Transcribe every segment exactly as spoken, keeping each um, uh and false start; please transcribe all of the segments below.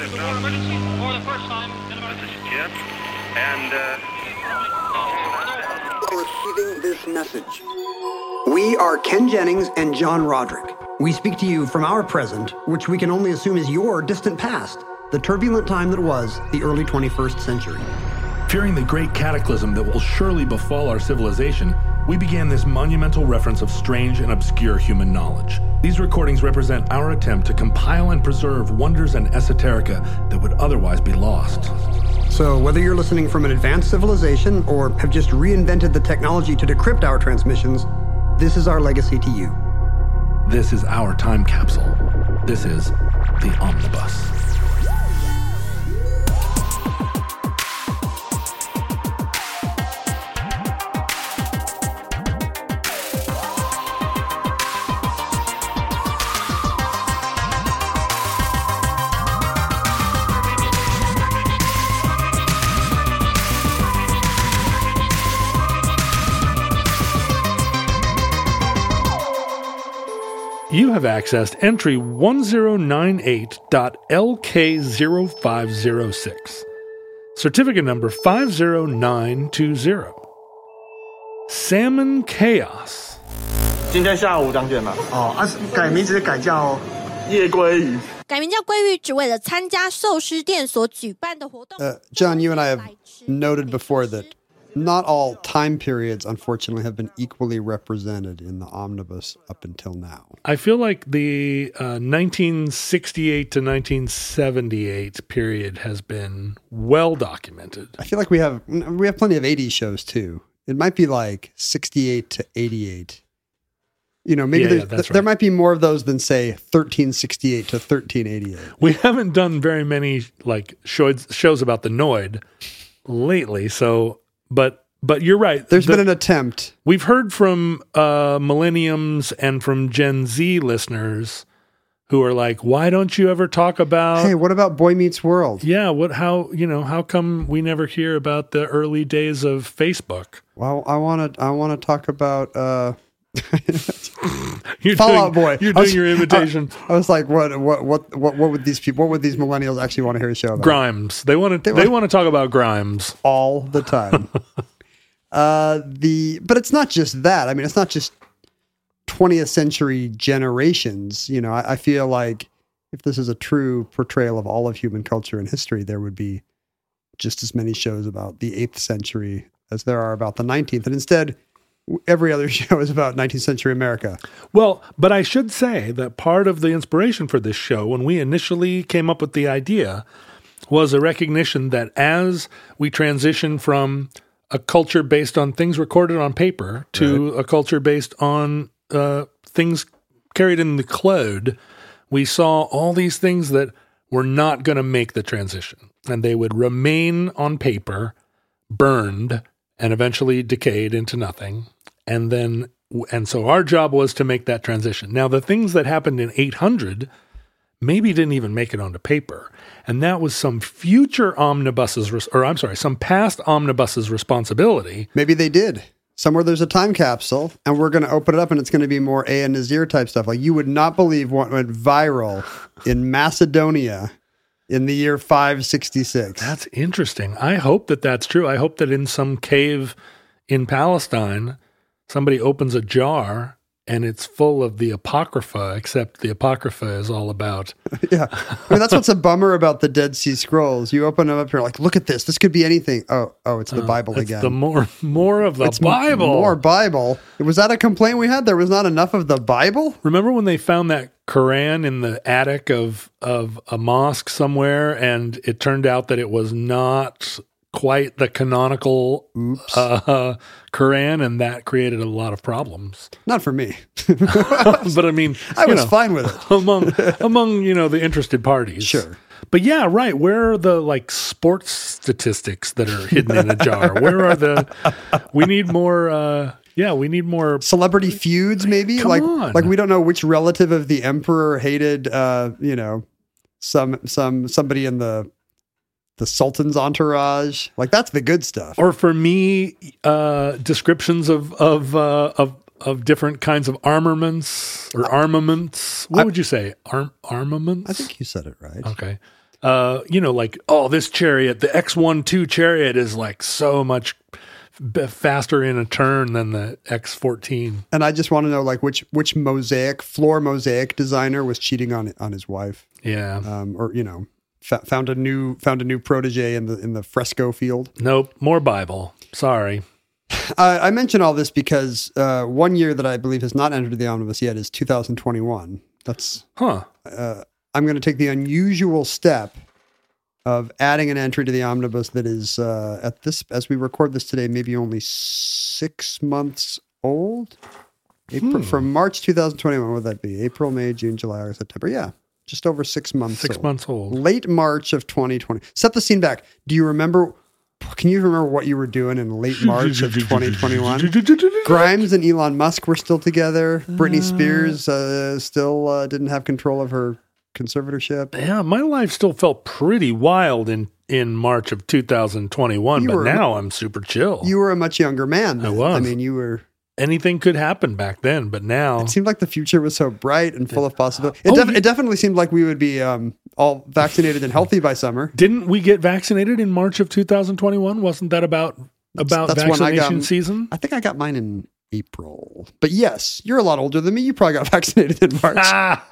emergency for the first time in about This is Jim, and uh... receiving this message. We are Ken Jennings and John Roderick. We speak to you from our present, which we can only assume is your distant past, the turbulent time that was the early twenty-first century. Fearing the great cataclysm that will surely befall our civilization, we began this monumental reference of strange and obscure human knowledge. These recordings represent our attempt to compile and preserve wonders and esoterica that would otherwise be lost. So whether you're listening from an advanced civilization or have just reinvented the technology to decrypt our transmissions, this is our legacy to you. This is our time capsule. This is the Omnibus. You have accessed entry one zero nine eight dot L K zero five zero six. Certificate number five zero nine two zero. Salmon Chaos. 今天下午当卷嘛。 哦，啊，改名字改叫夜鲑鱼。 改名叫鲑鱼，只为了参加寿司店所举办的活动。 Uh, John, you and I have noted before that not all time periods, unfortunately, have been equally represented in the omnibus up until now. I feel like the uh, nineteen sixty-eight to nineteen seventy-eight period has been well documented. I feel like we have we have plenty of eighties shows too. It might be like sixty-eight to eighty-eight. You know, maybe Yeah, there, yeah, that's there right. might be more of those than say thirteen sixty-eight to thirteen eighty-eight. We haven't done very many like shows shows about the Noid lately, so but but you're right. There's The- been an attempt. We've heard from uh, millenniums and from Gen Z listeners who are like, "Why don't you ever talk about?" Hey, what about Boy Meets World? Yeah, what? How you know? How come we never hear about the early days of Facebook? Well, I want to I want to talk about uh, You're Fallout doing, Boy. You're I was- doing your imitation. I, I was like, what what what what what would these people? What would these millennials actually want to hear a show about? Grimes. They want to. They They, want- want to talk about Grimes. All the time. uh, the but it's not just that. I mean, it's not just twentieth century generations. You know, I, I feel like if this is a true portrayal of all of human culture and history, there would be just as many shows about the eighth century as there are about the nineteenth. And instead, every other show is about nineteenth century America. Well, but I should say that part of the inspiration for this show, when we initially came up with the idea, was a recognition that as we transition from a culture based on things recorded on paper to Right. a culture based on uh, things carried in the cloud, we saw all these things that were not going to make the transition. And they would remain on paper, burned, and eventually decayed into nothing. And then, and so our job was to make that transition. Now, the things that happened in eight hundred maybe didn't even make it onto paper. And that was some future omnibus's, res- or I'm sorry, some past omnibus's responsibility. Maybe they did. Somewhere there's a time capsule, and we're going to open it up, and it's going to be more A and Nazir type stuff. Like, you would not believe what went viral in Macedonia in the year five sixty-six. That's interesting. I hope that that's true. I hope that in some cave in Palestine, somebody opens a jar and it's full of the Apocrypha, except the Apocrypha is all about... Yeah. I mean, that's what's a bummer about the Dead Sea Scrolls. You open them up, you're like, look at this. This could be anything. Oh, oh, it's the uh, Bible it's again. the more, more of the It's m- Bible. More Bible. Was that a complaint we had? There was not enough of the Bible? Remember when they found that Quran in the attic of, of a mosque somewhere, and it turned out that it was not quite the canonical uh, Quran, and that created a lot of problems. Not for me. But I mean, I you was know, fine with it. among among you know the interested parties. Sure. But yeah, right. Where are the like sports statistics that are hidden in a jar? Where are the? We need more. Uh, yeah, we need more. Celebrity feuds, maybe? Come like, on. like we don't know which relative of the emperor hated, uh, you know, some some somebody in the the Sultan's entourage. Like, that's the good stuff. Or for me, uh, descriptions of of uh, of of different kinds of armaments or armaments. What I- would you say? Arm armaments? I think you said it right. Okay. uh, you know, like, oh, this chariot, the X twelve chariot is like so much b- faster in a turn than the X fourteen. And I just want to know, like, which which mosaic, floor mosaic designer was cheating on on his wife. Yeah. Um, or, you know, f- found a new found a new protege in the in the fresco field. Nope. More Bible. Sorry. Uh, I mention all this because uh, one year that I believe has not entered the omnibus yet is two thousand twenty-one. That's Huh. uh, I'm going to take the unusual step of adding an entry to the omnibus that is uh, at this, as we record this today, maybe only six months old. April, Hmm. From March two thousand twenty-one, what would that be? April, May, June, July, August, September. Yeah, just over six months. Six old. months old. Late March of twenty twenty. Set the scene back. Do you remember? Can you remember what you were doing in late March of twenty twenty-one? Grimes and Elon Musk were still together. Britney Spears uh, still uh, didn't have control of her conservatorship. Yeah, my life still felt pretty wild in, in March of two thousand twenty-one, You but were- now I'm super chill. You were a much younger man. I then. was. I mean, you were. Anything could happen back then, but now It seemed like the future was so bright and full of possibilities. It, Oh, def- you- it definitely seemed like we would be um, all vaccinated and healthy by summer. didn't we get vaccinated in March of two thousand twenty-one? Wasn't that about about that's when I vaccination got- season? I think I got mine in April. But yes, you're a lot older than me. You probably got vaccinated in March.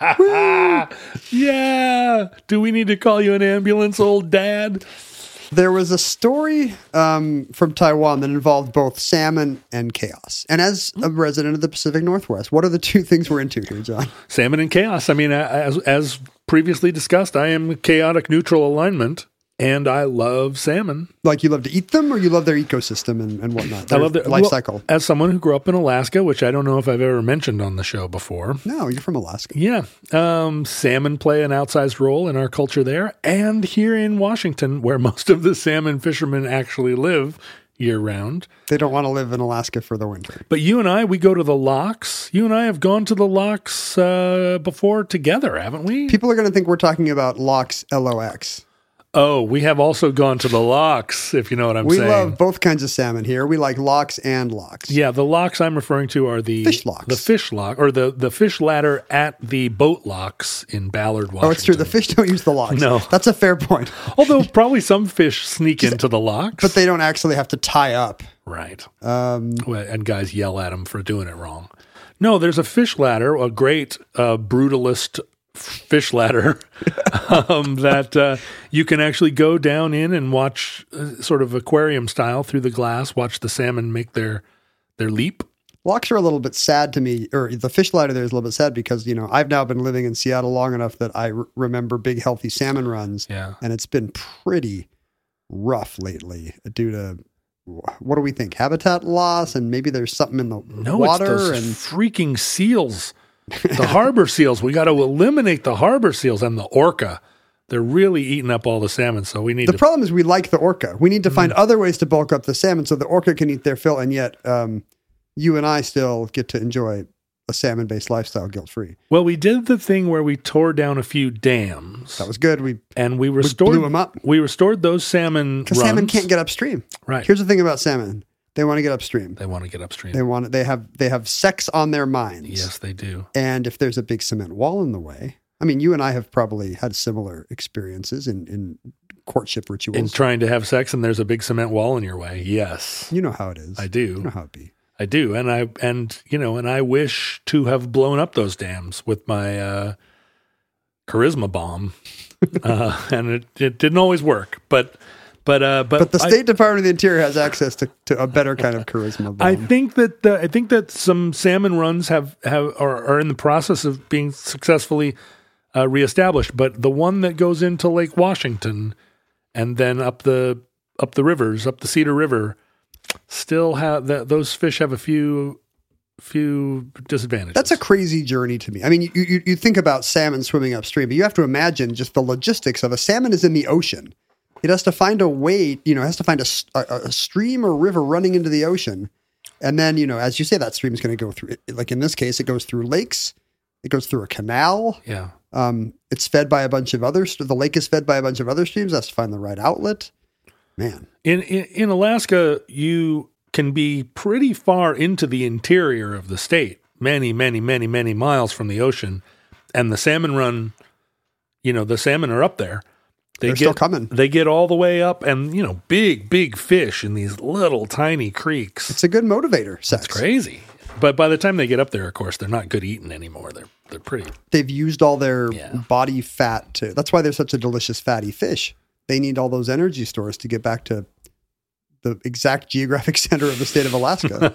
Yeah. Do we need to call you an ambulance, old dad? There was a story um, from Taiwan that involved both salmon and chaos. And as a resident of the Pacific Northwest, what are the two things we're into here, John? Salmon and chaos. I mean, as as previously discussed, I am chaotic neutral alignment, and I love salmon. Like, you love to eat them, or you love their ecosystem and, and whatnot? I Their love their life well, cycle. As someone who grew up in Alaska, which I don't know if I've ever mentioned on the show before. No, you're from Alaska. Yeah. Um, salmon play an outsized role in our culture there. And here in Washington, where most of the salmon fishermen actually live year round. They don't want to live in Alaska for the winter. But you and I, we go to the locks. You and I have gone to the locks uh, before together, haven't we? People are going to think we're talking about lox, L O X. Oh, we have also gone to the locks, if you know what I'm We saying. love both kinds of salmon here. We like lox and locks. Yeah, the locks I'm referring to are the Fish locks. the fish lock, or the, the fish ladder at the boat locks in Ballard, Washington. Oh, it's true. The fish don't use the locks. No. That's a fair point. Although probably some fish sneak into the locks. But they don't actually have to tie up. Right. Um, Well, and guys yell at them for doing it wrong. No, there's a fish ladder, a great uh, brutalist fish ladder um, that uh, you can actually go down in and watch uh, sort of aquarium style through the glass, watch the salmon make their their leap. locks are a little bit sad to me, or the fish ladder there is a little bit sad because, you know, I've now been living in Seattle long enough that I r- remember big, healthy salmon runs. Yeah. And it's been pretty rough lately due to, what do we think? Habitat loss, and maybe there's something in the No, water. it's those and freaking seals, the harbor seals. We got to eliminate the harbor seals and the orca. They're really eating up all the salmon, so we need the to. problem is we like the orca. We need to Mm. find other ways to bulk up the salmon so the orca can eat their fill, and yet um, you and I still get to enjoy a salmon-based lifestyle guilt-free. Well, we did the thing where we tore down a few dams. That was good. We and we restored blew 'em up. We restored those salmon Because runs. salmon can't get upstream. Right. Here's the thing about salmon: they want to get upstream. They want to get upstream. They want. They have. They have sex on their minds. Yes, they do. And if there's a big cement wall in the way, I mean, you and I have probably had similar experiences in, in courtship rituals. In trying to have sex, and there's a big cement wall in your way. Yes, you know how it is. I do. You know how it be. I do, and I and you know, and I wish to have blown up those dams with my uh, charisma bomb, uh, and it, it didn't always work. But but uh, but But the I- State Department of the Interior has access to, to a better kind of charisma bomb. I think that the, I think that some salmon runs have have are, are in the process of being successfully uh, reestablished. But the one that goes into Lake Washington and then up the up the rivers, up the Cedar River, still have that. Those fish have a few few disadvantages. That's a crazy journey to me. I mean, you, you you think about salmon swimming upstream, but you have to imagine just the logistics of a salmon is in the ocean. It has to find a way, you know, it has to find a, s- a- a stream or river running into the ocean. And then, you know, as you say, that stream is going to go through, like in this case, it goes through lakes. It goes through a canal. yeah. Um, it's fed by a bunch of other, st- the lake is fed by a bunch of other streams. It has to find the right outlet. Man. In, in in Alaska, you can be pretty far into the interior of the state, many, many, many, many miles from the ocean, and the salmon run. You know, the salmon are up there, They They're get, still coming. They get all the way up, and you know, big, big fish in these little tiny creeks. It's a good motivator. Sex. It's crazy. But by the time they get up there, of course, they're not good eating anymore. They're they're pretty. They've used all their Yeah. body fat to. That's why they're such a delicious fatty fish. They need all those energy stores to get back to the exact geographic center of the state of Alaska.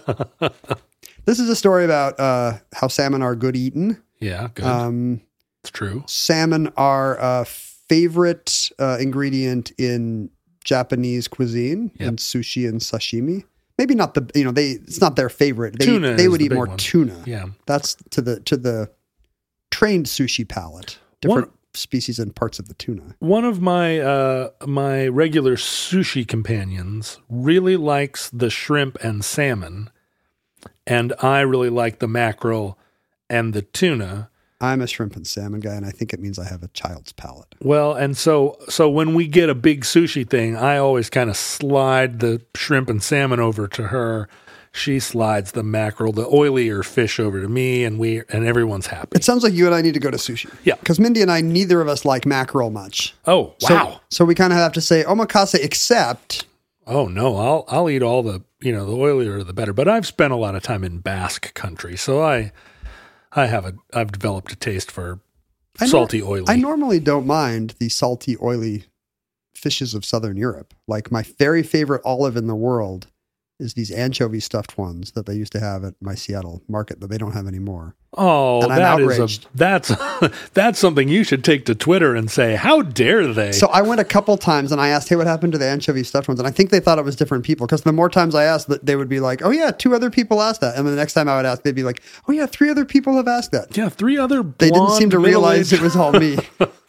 This is a story about uh, how salmon are good eaten. Yeah, good. Um, it's true. salmon are a favorite uh, ingredient in Japanese cuisine, Yep. in sushi and sashimi. Maybe not the you know they it's not their favorite. They Tuna they is would the eat big more one. tuna. Yeah. That's to the to the trained sushi palate. Different species and parts of the tuna. One of my uh, my regular sushi companions really likes the shrimp and salmon, and I really like the mackerel and the tuna. I'm a shrimp and salmon guy, and I think it means I have a child's palate. Well, and so so when we get a big sushi thing, I always kind of slide the shrimp and salmon over to her. She slides the mackerel, the oilier fish, over to me, and we and everyone's happy. It sounds like you and I need to go to sushi. Yeah. Because Mindy and I, neither of us like mackerel much. Oh So- wow! So, we kind of have to say omakase, except Oh no, I'll I'll eat all the you know the oilier the better. But I've spent a lot of time in Basque country, so I I have a I've developed a taste for I nor- salty, oily. I normally don't mind the salty, oily fishes of Southern Europe. Like my very favorite olive in the world is these anchovy stuffed ones that they used to have at my Seattle market that they don't have anymore. Oh, And I'm that is outraged. a that's that's something you should take to Twitter and say, "How dare they?" So I went a couple times and I asked, hey, what happened to the anchovy stuffed ones? And I think they thought it was different people because the more times I asked, they would be like, oh yeah, two other people asked that. And then the next time I would ask, they'd be like, oh yeah, three other people have asked that. yeah, three other They didn't seem blonde, to realize it middle-aged- was all me.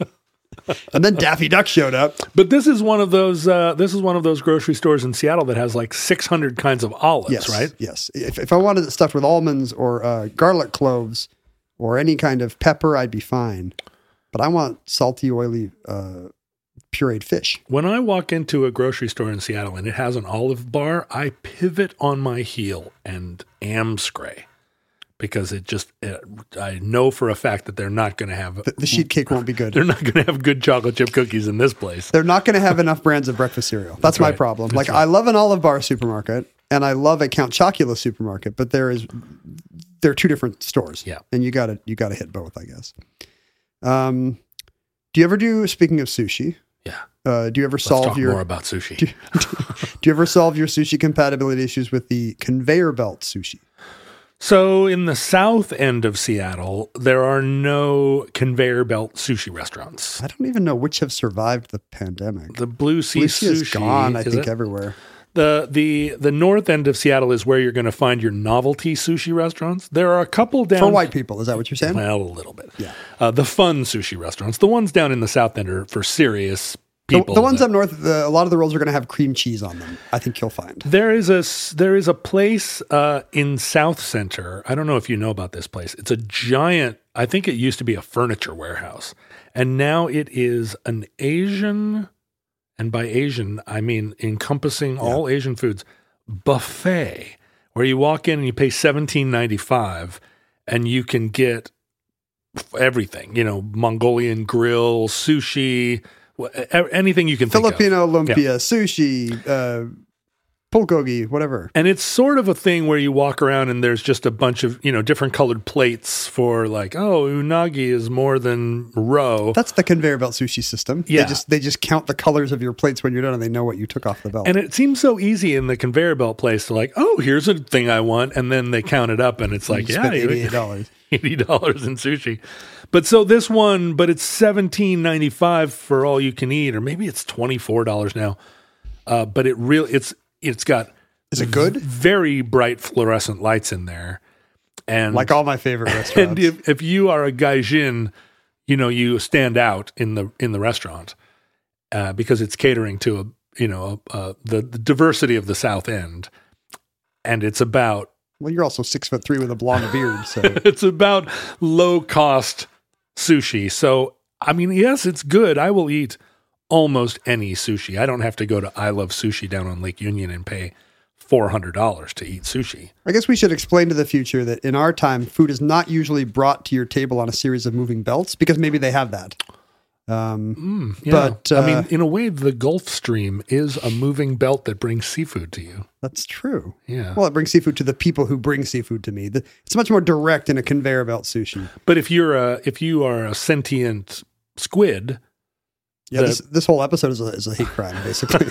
And then Daffy Duck showed up. But this is one of those. Uh, this is one of those grocery stores in Seattle that has like six hundred kinds of olives, Yes, right? Yes. If, if I wanted it stuffed with almonds or uh, garlic cloves or any kind of pepper, I'd be fine. But I want salty, oily, uh, pureed fish. When I walk into a grocery store in Seattle and it has an olive bar, I pivot on my heel and amscray because it just it, I know for a fact that they're not going to have The, the sheet cake won't be good. they're not going to have good chocolate chip cookies in this place. They're not going to have enough brands of breakfast cereal. That's, my right. problem. That's like right. I love an Olive Bar supermarket and I love a Count Chocula supermarket, but there is they're two different stores. Yeah. And you got to you got to hit both, I guess. Um do you ever do speaking of sushi? Yeah. Uh, do you ever Let's solve talk your more about sushi. do, do you ever solve your sushi compatibility issues with the conveyor belt sushi? So in the south end of Seattle, there are no conveyor belt sushi restaurants. I don't even know which have survived the pandemic. The Blue Sea Blue Sea Sushi is gone, I is think, it? everywhere. The the the north end of Seattle is where you're going to find your novelty sushi restaurants. There are a couple down For white people, is that what you're saying? Well, a little bit. Yeah. Uh, the fun sushi restaurants. The ones down in the south end are for serious The, people. the ones that- up north, the, a lot of the rolls are going to have cream cheese on them. I think you'll find. There is a s- there is a place uh, in South Center. I don't know if you know about this place. It's a giant. I think it used to be a furniture warehouse, and now it is an Asian, and by Asian I mean encompassing all Asian foods buffet, where you walk in and you pay seventeen ninety-five, and you can get f- everything. You know, Mongolian grill, sushi. wh- e- Anything you can think of. Filipino lumpia, sushi, uh, bulgogi, whatever. And it's sort of a thing where you walk around and there's just a bunch of, you know, different colored plates for like, oh, unagi is more than roe. That's the conveyor belt sushi system. Yeah. They just they just count the colors of your plates when you're done and they know what you took off the belt. And it seems so easy in the conveyor belt place to like, oh, here's a thing I want. And then they count it up and it's like, You yeah, spent you- eighty-eight dollars. eighty dollars in sushi. But so this one, but it's seventeen ninety-five for all you can eat, or maybe it's twenty-four dollars now. Uh, but it really, it's, it's got Is it good? very bright fluorescent lights in there. And Like all my favorite restaurants. And if, if you are a gaijin, you know, you stand out in the in the restaurant uh, because it's catering to a you know a, a, the, the diversity of the South End, and it's about well, you're also six foot three with a blonde beard, so it's about low cost sushi. So I mean, yes, it's good. I will eat almost any sushi. I don't have to go to I Love Sushi down on Lake Union and pay four hundred dollars to eat sushi. I guess we should explain to the future that in our time, food is not usually brought to your table on a series of moving belts because maybe they have that. Um, Mm, yeah. But, uh, I mean, in a way, the Gulf Stream is a moving belt that brings seafood to you. That's true. Yeah. Well, it brings seafood to the people who bring seafood to me. The, it's much more direct in a conveyor belt sushi. But if you're a if you are a sentient squid, Yeah, the- this, this whole episode is a, is a hate crime, basically.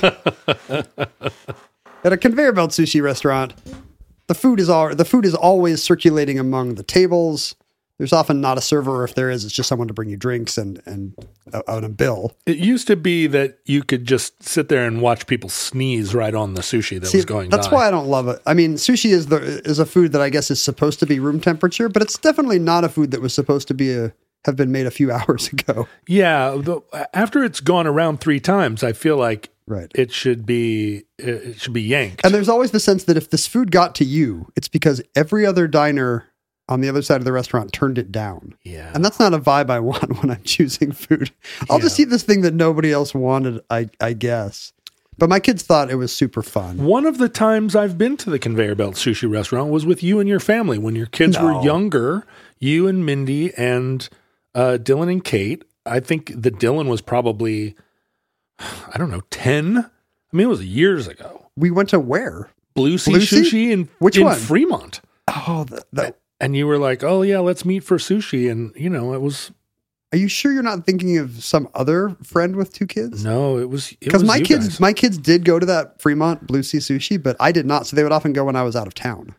At a conveyor belt sushi restaurant, the food is all the food is always circulating among the tables. There's often not a server, or if there is, it's just someone to bring you drinks and and uh, on a bill. it used to be that you could just sit there and watch people sneeze right on the sushi that See, was going that's by. why I don't love it. I mean, sushi is the is a food that I guess is supposed to be room temperature, but it's definitely not a food that was supposed to be a have been made a few hours ago. Yeah, the, after it's gone around three times, I feel like Right. it should be it should be yanked. And there's always the sense that if this food got to you, it's because every other diner on the other side of the restaurant turned it down. Yeah. And that's not a vibe I want when I'm choosing food. I'll just Yeah. eat this thing that nobody else wanted, I, I guess. But my kids thought it was super fun. One of the times I've been to the conveyor belt sushi restaurant was with you and your family when your kids No. were younger. You and Mindy and uh, Dylan and Kate. I think the Dylan was probably, I don't know, ten. I mean, it was years ago. We went to where? Blue Sea Blue Sea? Sushi in Which in one? Fremont. Oh, the, the, And you were like, "Oh yeah, let's meet for sushi." And you know, it was are you sure you're not thinking of some other friend with two kids? no, it was Because my you kids, guys. my kids did go to that Fremont Blue Sea Sushi, but I did not. So they would often go when I was out of town.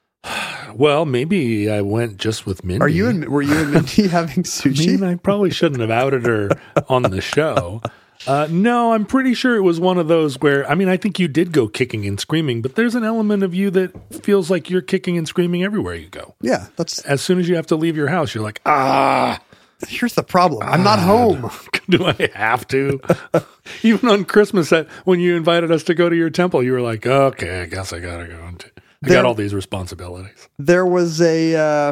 Well, maybe I went just with Mindy. Are you and were you and Mindy having I sushi? mean, I probably shouldn't have outed her on the show. Uh, no, I'm pretty sure it was one of those where, I mean, I think you did go kicking and screaming, but there's an element of you that feels like you're kicking and screaming everywhere you go. Yeah, that's. As soon as you have to leave your house, you're like, ah, Here's the problem. I'm not home. do I have to? Even on Christmas, that when you invited us to go to your temple, you were like, okay, I guess I gotta go. I There- got all these responsibilities. There was a, uh,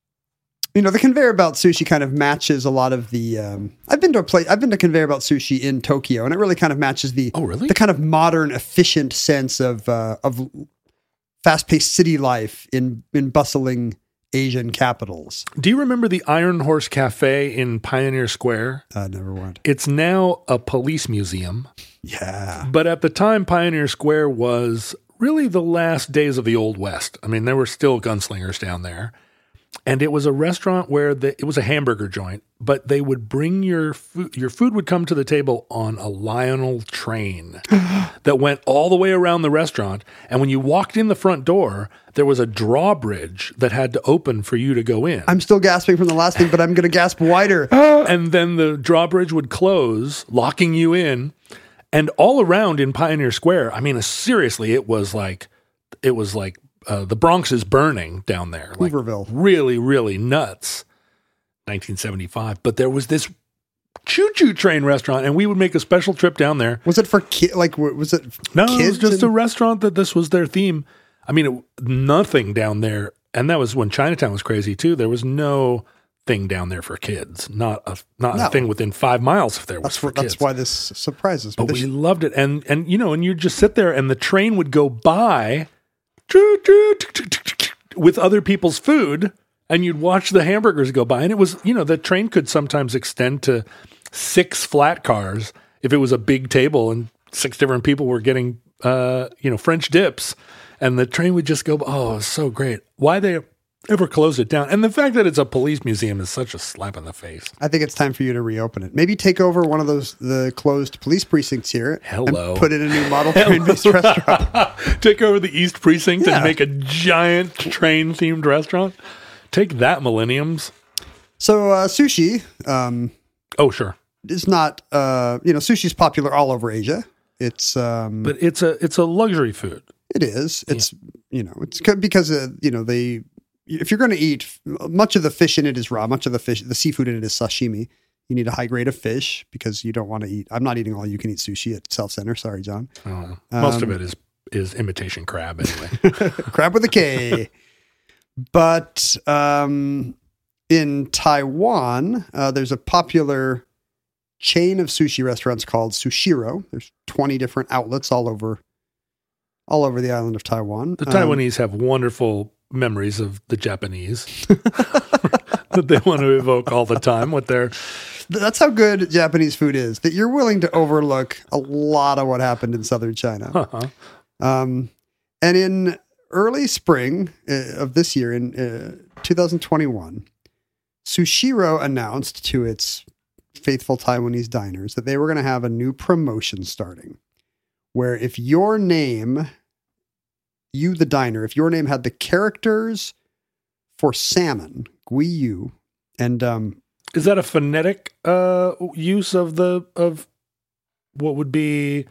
you know, the conveyor belt sushi kind of matches a lot of the. Um, I've been to a place. I've been to conveyor belt sushi in Tokyo, and it really kind of matches the. Oh, really? The kind of modern, efficient sense of uh, of fast-paced city life in in bustling Asian capitals. Do you remember the Iron Horse Cafe in Pioneer Square? I never went. It's now a police museum. Yeah. But at the time, Pioneer Square was really the last days of the Old West. I mean, there were still gunslingers down there. And it was a restaurant where the, it was a hamburger joint, but they would bring your food. Your food would come to the table on a Lionel train that went all the way around the restaurant. And when you walked in the front door, there was a drawbridge that had to open for you to go in. I'm still gasping from the last thing, but I'm going to gasp wider. And then the drawbridge would close, locking you in. And all around in Pioneer Square, I mean, seriously, it was like, it was like uh, the Bronx is burning down there. Like Hooverville. really, really nuts. nineteen seventy-five. But there was this choo-choo train restaurant, and we would make a special trip down there. Was it for kids? Like, w- was it No, kids? it was just a and- restaurant that this was their theme. I mean, it, nothing down there. And that was when Chinatown was crazy too. There was no thing down there for kids. Not a not No. a thing within five miles if there was That's, for wh- kids. that's why this surprises me. But This- we loved it. And, and you know, and you'd just sit there and the train would go by choo, choo, tick, tick, tick, tick, tick, with other people's food. And you'd watch the hamburgers go by. And it was, you know, the train could sometimes extend to six flat cars if it was a big table and six different people were getting, uh, you know, French dips. And the train would just go, oh, it was so great. Why they ever closed it down? And the fact that it's a police museum is such a slap in the face. I think it's time for you to reopen it. Maybe take over one of those the closed police precincts here. Hello. And put in a new model train-based restaurant. Take over the East Precinct Yeah. and make a giant train-themed restaurant. Take that, millenniums. So uh, sushi um, Oh, sure. is not, uh, you know, sushi is popular all over Asia. It's, um, But it's a it's a luxury food. it is. It's, you know, it's c- because, uh, you know, they, if you're going to eat, much of the fish in it is raw. Much of the fish, the seafood in it is sashimi. You need a high grade of fish because you don't want to eat. I'm not eating all you can eat sushi at South Center. Sorry, John. Oh, most Um, of it is is imitation crab anyway. Crab with a K. But um, in Taiwan, uh, there's a popular chain of sushi restaurants called Sushiro. There's twenty different outlets all over, all over the island of Taiwan. The Um, Taiwanese have wonderful memories of the Japanese that they want to evoke all the time with their That's how good Japanese food is, that you're willing to overlook a lot of what happened in southern China. Uh-huh. Um, and in early spring uh, of this year, in uh, two thousand twenty-one, Sushiro announced to its faithful Taiwanese diners that they were going to have a new promotion starting, where if your name, you the diner, if your name had the characters for salmon, gui yu, and um, is that a phonetic uh, use of the of what would be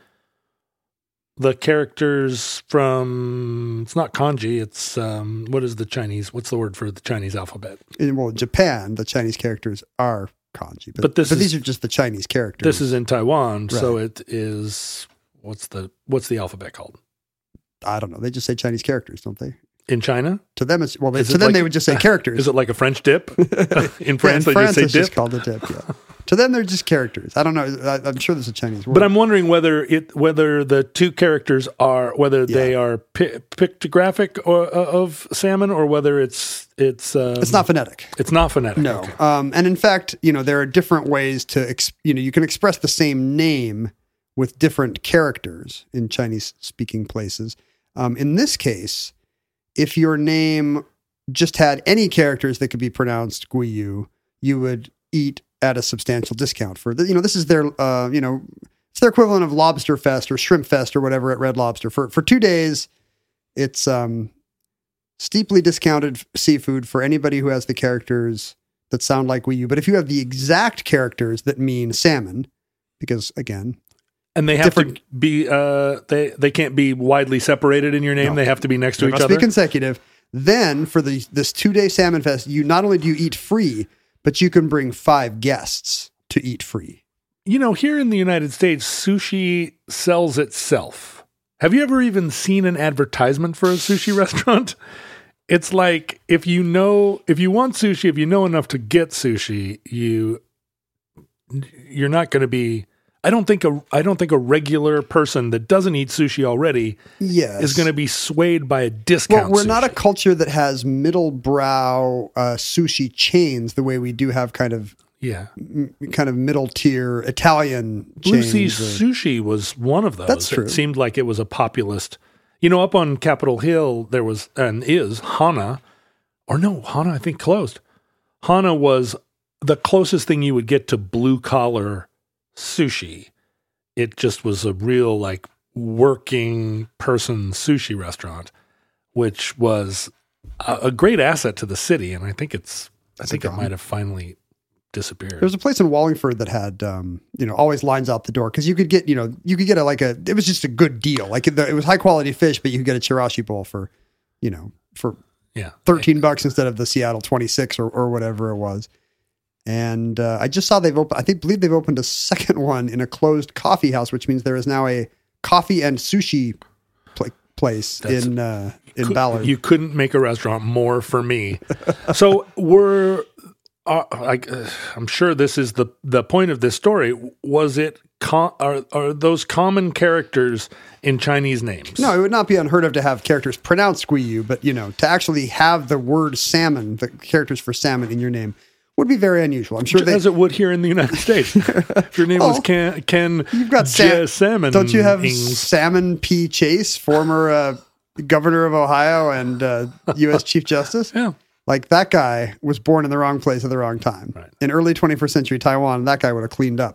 the characters from? It's not kanji. It's um, what is the Chinese? What's the word for the Chinese alphabet? in, well, in Japan, the Chinese characters are kanji, but, But this but is- these are just the Chinese characters. This is in Taiwan, so Right. it is. What's the what's the alphabet called I don't know. They just say Chinese characters, don't they? in China? To them, it's well. They, Is to it them, like- they would just say characters. Is it like a French dip? In Yeah, France, in they France, just say it's dip. just called a dip. Yeah. To them, they're just characters. I don't know. I, I'm sure there's a Chinese word. But I'm wondering whether it whether the two characters are whether they Yeah. are pi- pictographic or uh, of salmon or whether it's it's um, it's not phonetic. it's not phonetic. No. Okay. Um, and in fact, you know, there are different ways to, ex- you know, you can express the same name with different characters in Chinese speaking places. Um, in this case, if your name just had any characters that could be pronounced gui yu, you would eat at a substantial discount for the, you know, this is their, uh, you know, it's their equivalent of Lobster Fest or Shrimp Fest or whatever at Red Lobster. For, for two days, it's um, steeply discounted seafood for anybody who has the characters that sound like Wii U. But if you have the exact characters that mean salmon, because again, And they have different- to be uh, they they can't be widely separated in your name. No. They have to be next to they each must other. be consecutive. Then for the this two day salmon fest, you not only do you eat free, but you can bring five guests to eat free. You know, here in the United States, sushi sells itself. Have you ever even seen an advertisement for a sushi restaurant? It's like if you know, if you want sushi, if you know enough to get sushi, you you're not going to be. I don't think a I don't think a regular person that doesn't eat sushi already Yes. is going to be swayed by a discount. Well, we're not a sushi. culture that has middle brow uh, sushi chains the way we do have kind of yeah. m- kind of middle tier Italian Blue Sea chains. or- Sushi was one of those. That's true. It seemed like it was a populist. You know, up on Capitol Hill, there was and is Hana, or no, Hana I think closed. Hana was the closest thing you would get to blue collar sushi. It just was a real like working person sushi restaurant, which was a, a great asset to the city. And I think it's, I Is think it it gone? might have finally disappeared. There was a place in Wallingford that had, um, you know, always lines out the door because you could get, you know, you could get a like a. It was just a good deal. Like it, it was high quality fish, but you could get a chirashi bowl for, you know, for yeah. thirteen bucks instead of the Seattle twenty six or or whatever it was. And uh, I just saw they've opened. I think believe they've opened a second one in a closed coffee house, which means there is now a coffee and sushi pl- place That's- in uh, in Cou- Ballard. You couldn't make a restaurant more for me. So we're, uh, I, uh, I'm sure this is the the point of this story. Was it com- are are those common characters in Chinese names? No, it would not be unheard of to have characters pronounced Guiyu, but you know, to actually have the word salmon, the characters for salmon in your name, would be very unusual. I'm sure they. as it would here in the United States. If your name was Oh, Ken, Ken You've got J- Sam, Salmon. Don't you have Ings. Salmon P. Chase, former uh, governor of Ohio and uh, U S Chief Justice? Yeah. Like that guy was born in the wrong place at the wrong time. Right. In early twenty-first century Taiwan, that guy would have cleaned up.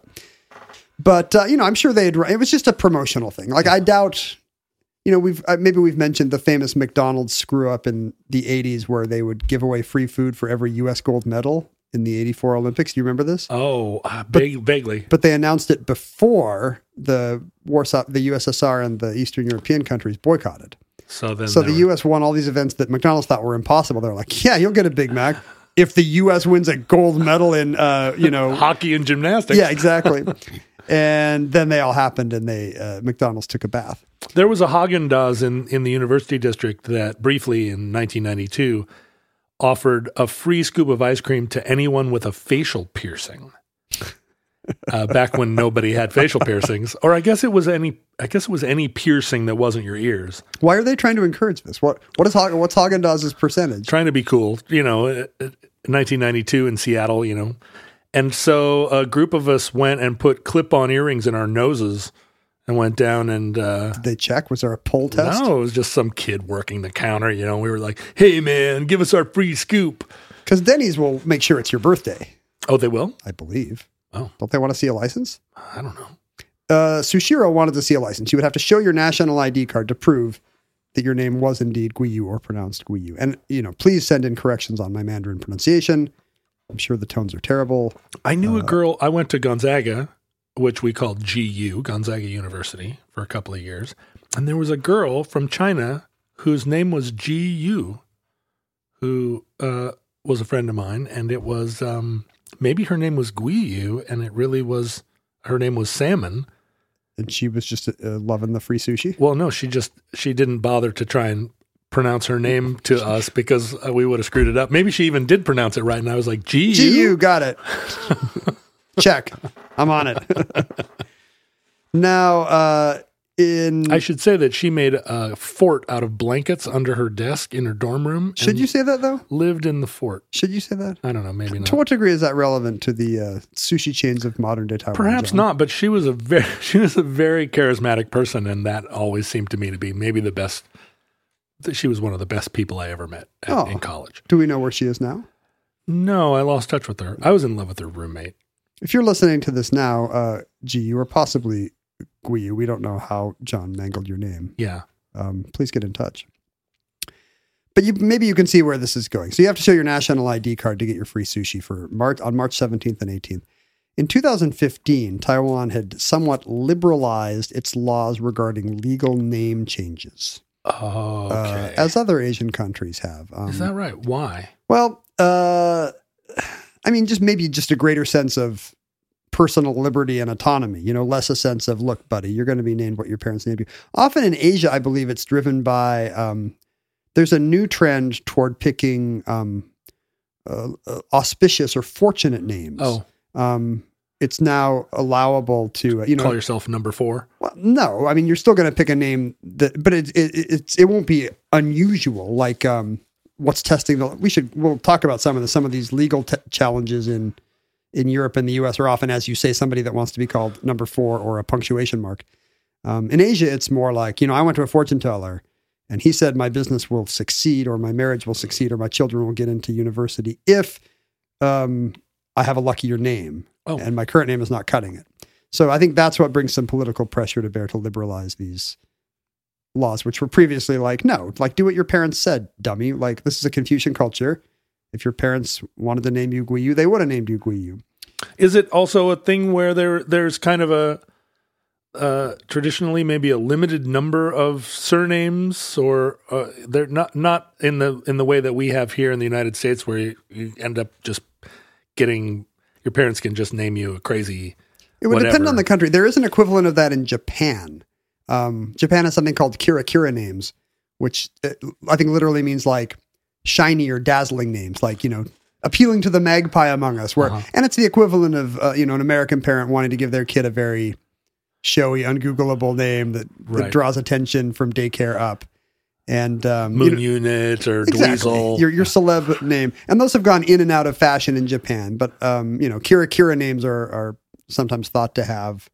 But uh, you know, I'm sure they'd. It was just a promotional thing. Like I doubt. You know, we've uh, maybe we've mentioned the famous McDonald's screw up in the eighties where they would give away free food for every U S gold medal in the eighty-four Olympics. Do you remember this? Oh, uh, vague, vaguely. But they announced it before the Warsaw, the U S S R and the Eastern European countries boycotted. So then, So there the were- U S won all these events that McDonald's thought were impossible. They're like, yeah, you'll get a Big Mac if the U S wins a gold medal in, uh, you know, hockey and gymnastics. yeah, exactly. And then they all happened, and they uh, McDonald's took a bath. There was a Haagen-Dazs in, in the University District that briefly in nineteen ninety-two offered a free scoop of ice cream to anyone with a facial piercing. Uh, back when nobody had facial piercings, or I guess it was any, I guess it was any piercing that wasn't your ears. Why are they trying to encourage this? What what is Haag- what's Haagen Dazs' percentage? Trying to be cool, you know. uh, uh, nineteen ninety-two in Seattle, you know, And so a group of us went and put clip-on earrings in our noses and went down and... Uh, Did they check? Was there a pull test? No, it was just some kid working the counter. You know, we were like, hey, man, give us our free scoop. Because Denny's will make sure it's your birthday. Oh, they will? I believe. Oh. Don't they want to see a license? I don't know. Uh, Sushiro wanted to see a license. You would have to show your national I D card to prove that your name was indeed Guiyu or pronounced Guiyu. And, you know, please send in corrections on my Mandarin pronunciation. I'm sure the tones are terrible. I knew uh, a girl, I went to Gonzaga, which we called G U, Gonzaga University, for a couple of years. And there was a girl from China whose name was G U, who uh, was a friend of mine. And it was, um, maybe her name was Guiyu, and it really was, her name was Salmon. And she was just uh, loving the free sushi? Well, no, she just, she didn't bother to try and pronounce her name to us because uh, we would have screwed it up. Maybe she even did pronounce it right. And I was like, G U? G U, got it. Check. I'm on it. Now, uh, in... I should say that she made a fort out of blankets under her desk in her dorm room. Should you say that, though? Lived in the fort. Should you say that? I don't know, maybe not. To what degree is that relevant to the uh, sushi chains of modern-day Taiwan? Perhaps John? not, but she was a very she was a very charismatic person, and that always seemed to me to be maybe the best. She was one of the best people I ever met at, Oh. in college. Do we know where she is now? No, I lost touch with her. I was in love with her roommate. If you're listening to this now, uh, G, you or possibly Guiyu, we don't know how John mangled your name. Yeah. Um, please get in touch. But you, maybe you can see where this is going. So you have to show your national I D card to get your free sushi for March on March seventeenth and eighteenth. In two thousand fifteen, Taiwan had somewhat liberalized its laws regarding legal name changes. Oh, okay. Uh, as other Asian countries have. Um, Is that right? Why? Well, uh, I mean, just maybe just a greater sense of personal liberty and autonomy, you know, less a sense of, look, buddy, you're going to be named what your parents named you. Often in Asia, I believe it's driven by, um, there's a new trend toward picking um, uh, uh, auspicious or fortunate names. Oh. Um, it's now allowable to, uh, you know, Call yourself number four? well, no, I mean, you're still going to pick a name that, but it, it, it's, it won't be unusual. Like, um, what's testing the, we should, we'll talk about some of the, some of these legal te- challenges in, in Europe and the U S are often, as you say, somebody that wants to be called number four or a punctuation mark. Um, in Asia, it's more like, you know, I went to a fortune teller and he said my business will succeed or my marriage will succeed or my children will get into university if, um, I have a luckier name. Oh. And my current name is not cutting it. So I think that's what brings some political pressure to bear to liberalize these laws, which were previously like, no, like do what your parents said, dummy. Like this is a Confucian culture. If your parents wanted to name you Guiyu, they would have named you Guiyu. Is it also a thing where there there's kind of a uh, traditionally maybe a limited number of surnames, or uh, they're not not in the in the way that we have here in the United States, where you, you end up just getting your parents can just name you a crazy. It would whatever. depend on the country. There is an equivalent of that in Japan. Um, Japan has something called kira kira names, which uh, I think literally means like shiny or dazzling names, like, you know, appealing to the magpie among us. Where, uh-huh. And it's the equivalent of, uh, you know, an American parent wanting to give their kid a very showy, ungoogleable name that, right. that draws attention from daycare up. And um, Moon you know, Unit or exactly. Dweezil. Your, your celeb name. And those have gone in and out of fashion in Japan. But, um, you know, kira kira names are, are sometimes thought to have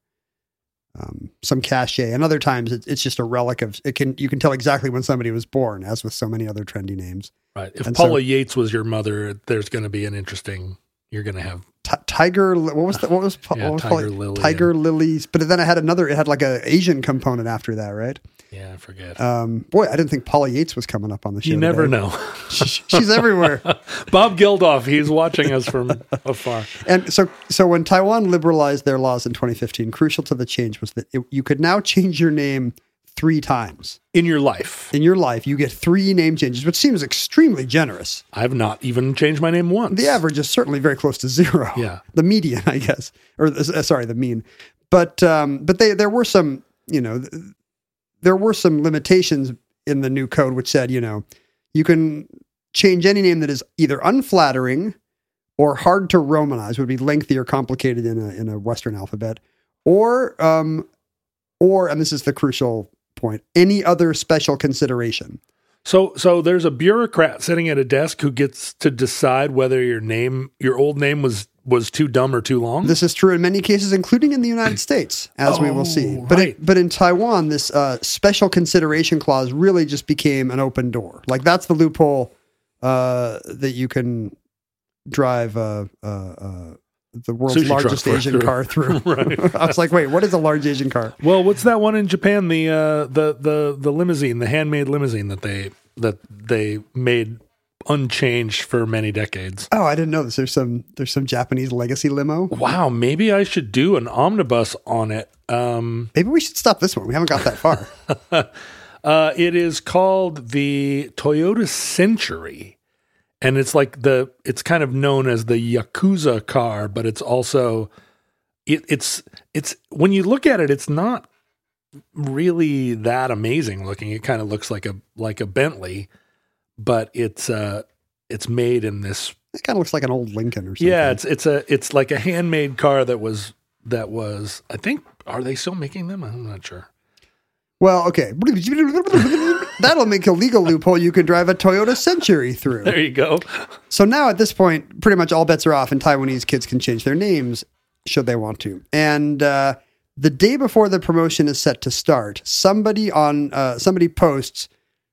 um, some cachet. And other times it, it's just a relic of, it can, you can tell exactly when somebody was born, as with so many other trendy names. Right. If And Paula so- Yates was your mother, there's going to be an interesting, you're going to have T- Tiger, what was the, what was, Yeah, what was Tiger Paula- Lily Tiger and- Lilies. But then it had another, it had like a Asian component after that, right? yeah, I forget. Um, boy, I didn't think Paula Yates was coming up on the show. you never today. know. She's everywhere. Bob Geldof, he's watching us from afar. And so, so when Taiwan liberalized their laws in twenty fifteen, crucial to the change was that it, you could now change your name three times In your life. in your life. You get three name changes, which seems extremely generous. I've not even changed my name once. The average is certainly very close to zero. Yeah. The median, I guess, or uh, sorry, the mean. But um, but they there were some, you know, th- there were some limitations in the new code, which said, you know, you can change any name that is either unflattering or hard to Romanize, would be lengthy or complicated in a in a Western alphabet, or um, or and this is the crucial point, any other special consideration. So so there's a bureaucrat sitting at a desk who gets to decide whether your name, your old name was was too dumb or too long. This is true in many cases, including in the United States, as we will see. But right. it, but in Taiwan, this uh, special consideration clause really just became an open door. Like that's the loophole uh, that you can drive uh, uh, uh, the world's Sushi largest truck Asian through. car through. Right. I was like, wait, what is a large Asian car? Well, what's that one in Japan? The uh, the the the limousine, the handmade limousine that they that they made unchanged for many decades. Oh, I didn't know this. There's some there's some Japanese legacy limo. Wow, maybe I should do an omnibus on it. Um, Maybe we should stop this one. We haven't got that far. uh, it is called the Toyota Century, and it's like the it's kind of known as the Yakuza car, but it's also it, it's it's when you look at it, it's not really that amazing looking. It kind of looks like a like a Bentley. But it's uh, it's made in this. It kind of looks like an old Lincoln or something. Yeah, it's it's a it's like a handmade car that was that was. I think are they still making them? I'm not sure. Well, okay, that'll make a legal loophole. You can drive a Toyota Century through. There you go. So now at this point, pretty much all bets are off, and Taiwanese kids can change their names should they want to. And uh, the day before the promotion is set to start, somebody on uh, somebody posts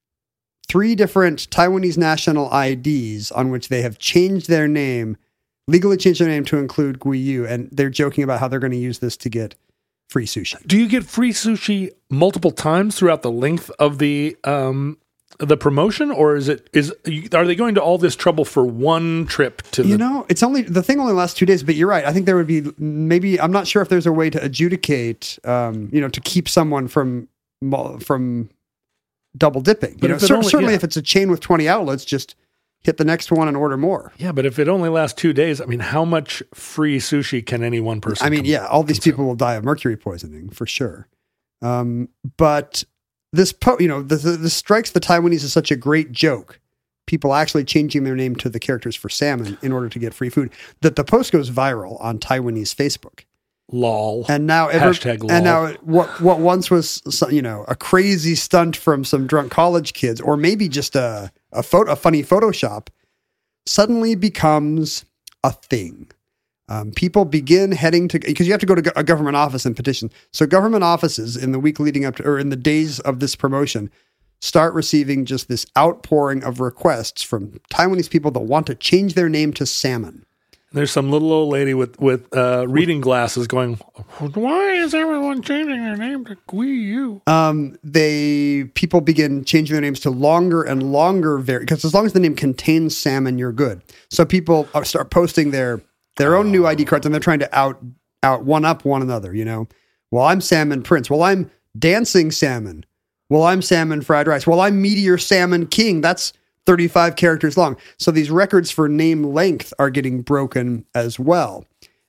three different Taiwanese national I Ds on which they have changed their name, legally changed their name to include Guiyu, and they're joking about how they're going to use this to get free sushi. Do you get free sushi multiple times throughout the length of the um, the promotion, or is it is are they going to all this trouble for one trip to? You the- know, it's only the thing only lasts two days, but you're right. I think there would be maybe I'm not sure if there's a way to adjudicate, um, you know, to keep someone from from. double dipping. But You know, if it cer- only- certainly yeah. if it's a chain with twenty outlets, just hit the next one and order more. Yeah, but if it only lasts two days, I mean, how much free sushi can any one person? I mean, com- yeah, all these consume? people will die of mercury poisoning for sure. Um, but this, po- you know, this, this strikes the Taiwanese as such a great joke. People actually changing their name to the characters for salmon in order to get free food, that the post goes viral on Taiwanese Facebook. Lol. And now, ever, Hashtag lol. and now, what what once was you know a crazy stunt from some drunk college kids, or maybe just a a photo, a funny Photoshop, suddenly becomes a thing. Um, people begin heading to because you have to go to go- a government office and petition. So government offices in the week leading up to, or in the days of this promotion, start receiving just this outpouring of requests from Taiwanese people that want to change their name to salmon. There's some little old lady with with uh, reading glasses going, "Why is everyone changing their name to Guiyu?" Um, they people begin changing their names to longer and longer vari- because as long as the name contains salmon, you're good. So people are, start posting their their own new I D cards, and they're trying to out out one up one another. You know, well, I'm Salmon Prince. Well, I'm Dancing Salmon. Well, I'm Salmon Fried Rice. Well, I'm Meteor Salmon King. That's thirty-five characters long. So these records for name length are getting broken as well.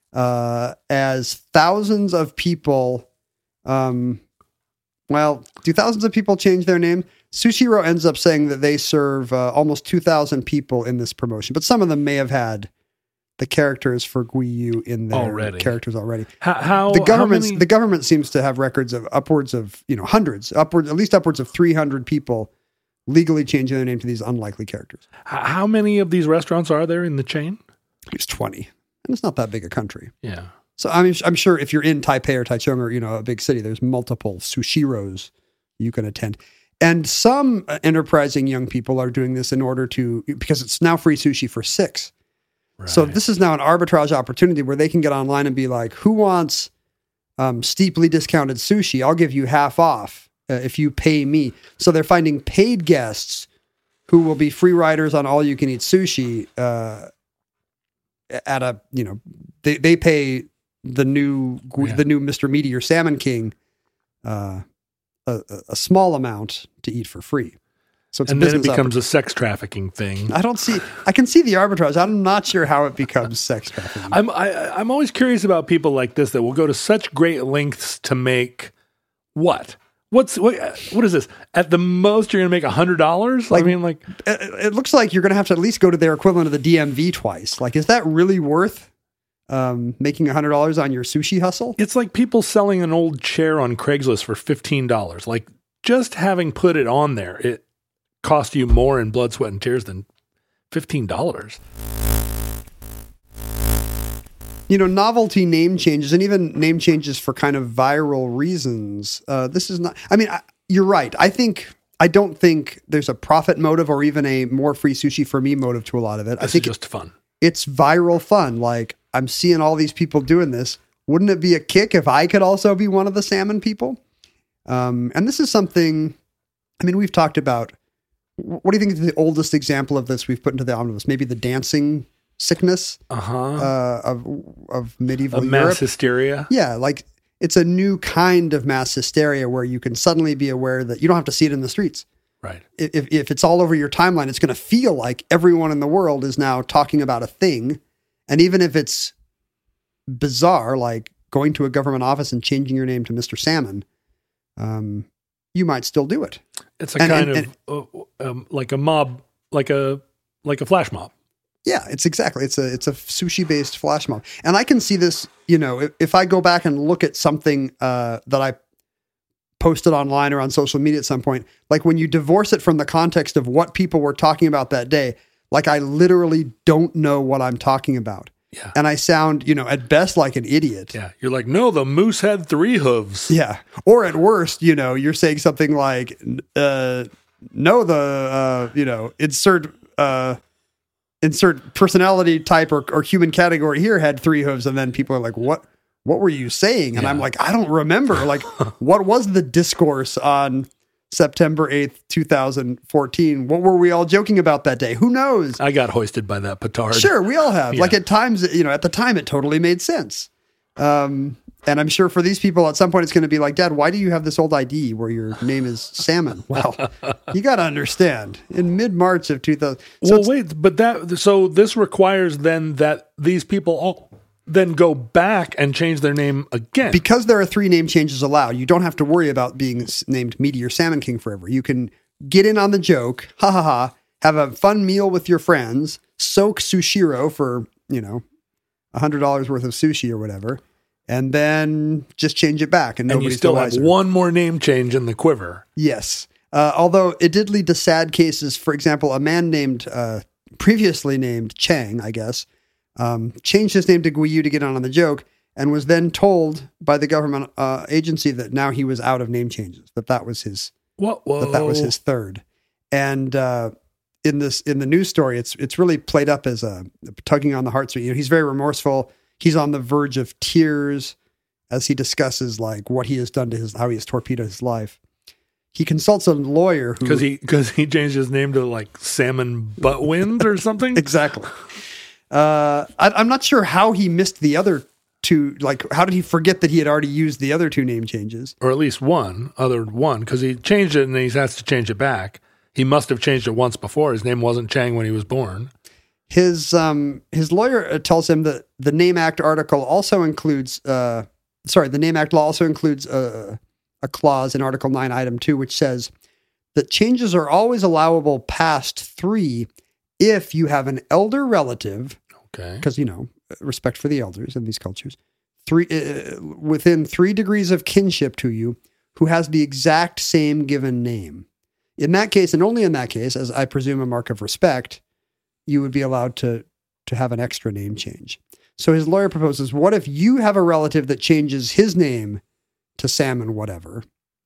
Uh, as thousands of people, um, well, do thousands of people change their name? Sushiro ends up saying that they serve uh, almost two thousand people in this promotion, but some of them may have had the characters for Guiyu in their Already. characters already. How, how The government, how many- the government seems to have records of upwards of, you know, hundreds, upwards, at least upwards of three hundred people legally changing their name to these unlikely characters. h- how many of these restaurants are there in the chain? It's twenty, and it's not that big a country. Yeah. So I mean, I'm sure if you're in Taipei or Taichung or, you know, a big city, there's multiple sushiros you can attend. And some uh, enterprising young people are doing this in order to, because it's now free sushi for six. So this is now an arbitrage opportunity where they can get online and be like, who wants um, steeply discounted sushi? I'll give you half off uh, if you pay me. So they're finding paid guests who will be free riders on all you can eat sushi uh, at a, you know, they, they pay the new, Yeah. the new Mister Meteor Salmon King uh, a, a small amount to eat for free. So it's And a then it business becomes a sex trafficking thing. I don't see. I can see the arbitrage. I'm not sure how it becomes sex trafficking. I'm I, I'm always curious about people like this that will go to such great lengths to make what? What's what? What is this? At the most, you're going to make a hundred dollars. I Like- mean, like It, it looks like you're going to have to at least go to their equivalent of the D M V twice. Like, is that really worth um, making a hundred dollars on your sushi hustle? it's like people selling an old chair on Craigslist for fifteen dollars. Like just having put it on there, it cost you more in blood, sweat, and tears than fifteen dollars. You know, novelty name changes and even name changes for kind of viral reasons. Uh, this is not, I mean, I, you're right. I think, I don't think there's a profit motive or even a more free sushi for me motive to a lot of it. This I think is just fun. It's viral fun. Like, I'm seeing all these people doing this. Wouldn't it be a kick if I could also be one of the salmon people? Um, and this is something, I mean, we've talked about, what do you think is the oldest example of this we've put into the omnibus? Maybe the dancing sickness Uh-huh. uh, of of medieval Of Europe. mass hysteria. Yeah, like it's a new kind of mass hysteria where you can suddenly be aware that you don't have to see it in the streets. Right. If, if it's all over your timeline, it's going to feel like everyone in the world is now talking about a thing. And even if it's bizarre, like going to a government office and changing your name to Mister Salmon, um, you might still do it. It's a And- kind and- of uh, um, like a mob, like a like a flash mob. Yeah, it's exactly. It's a it's a sushi based flash mob, and I can see this. You know, if, if I go back and look at something uh, that I posted online or on social media at some point, like when you divorce it from the context of what people were talking about that day, like I literally don't know what I'm talking about, Yeah. and I sound, you know, at best like an idiot. Yeah. You're like, no, the moose had three hooves. Yeah. Or at worst, you know, you're saying something like, uh, no, the, uh, you know, insert, uh, insert personality type or, or human category here had three hooves. And then people are like, what, what were you saying? And Yeah. I'm like, I don't remember. Like, what was the discourse on September eighth, two thousand fourteen? What were we all joking about that day? Who knows? I got hoisted by that petard. Sure, we all have. Yeah. Like at times, you know, at the time it totally made sense. Um, and I'm sure for these people at some point it's going to be like, Dad, why do you have this old I D where your name is Salmon? Well, you got to understand in mid-March of two thousand. So well, it's- wait, but that, so this requires then that these people all then go back and change their name again. because there are three name changes allowed, you don't have to worry about being s- named Meteor Salmon King forever. You can get in on the joke, ha ha ha, have a fun meal with your friends, soak Sushiro for, you know, one hundred dollars worth of sushi or whatever, and then just change it back. And, and you nobody's still the have wiser. one more name change in the quiver. Yes. Uh, although it did lead to sad cases. For example, a man named, uh, previously named Chang, I guess, um, changed his name to Guiyu to get on on the joke and was then told by the government uh, agency that now he was out of name changes, that that was his, What? Whoa. that that was his third. And uh, in this, in the news story, it's it's really played up as a, a tugging on the heartstrings. You know, he's very remorseful. He's on the verge of tears as he discusses like what he has done to his, how he has torpedoed his life. He consults a lawyer who Because he, because he changed his name to like Salmon Buttwind or something. exactly. Uh, I, I'm not sure how he missed the other two. Like, how did he forget that he had already used the other two name changes? Or at least one, other one, because he changed it and he has to change it back. He must have changed it once before. His name wasn't Chang when he was born. His um his lawyer uh, tells him that the Name Act article also includes uh sorry the Name Act law also includes a a clause in Article nine, Item two, which says that changes are always allowable past three if you have an elder relative, Okay. because you know respect for the elders in these cultures, three uh, within three degrees of kinship to you, who has the exact same given name. In that case, and only in that case, as I presume a mark of respect, you would be allowed to to have an extra name change. So his lawyer proposes, what if you have a relative that changes his name to Salmon whatever?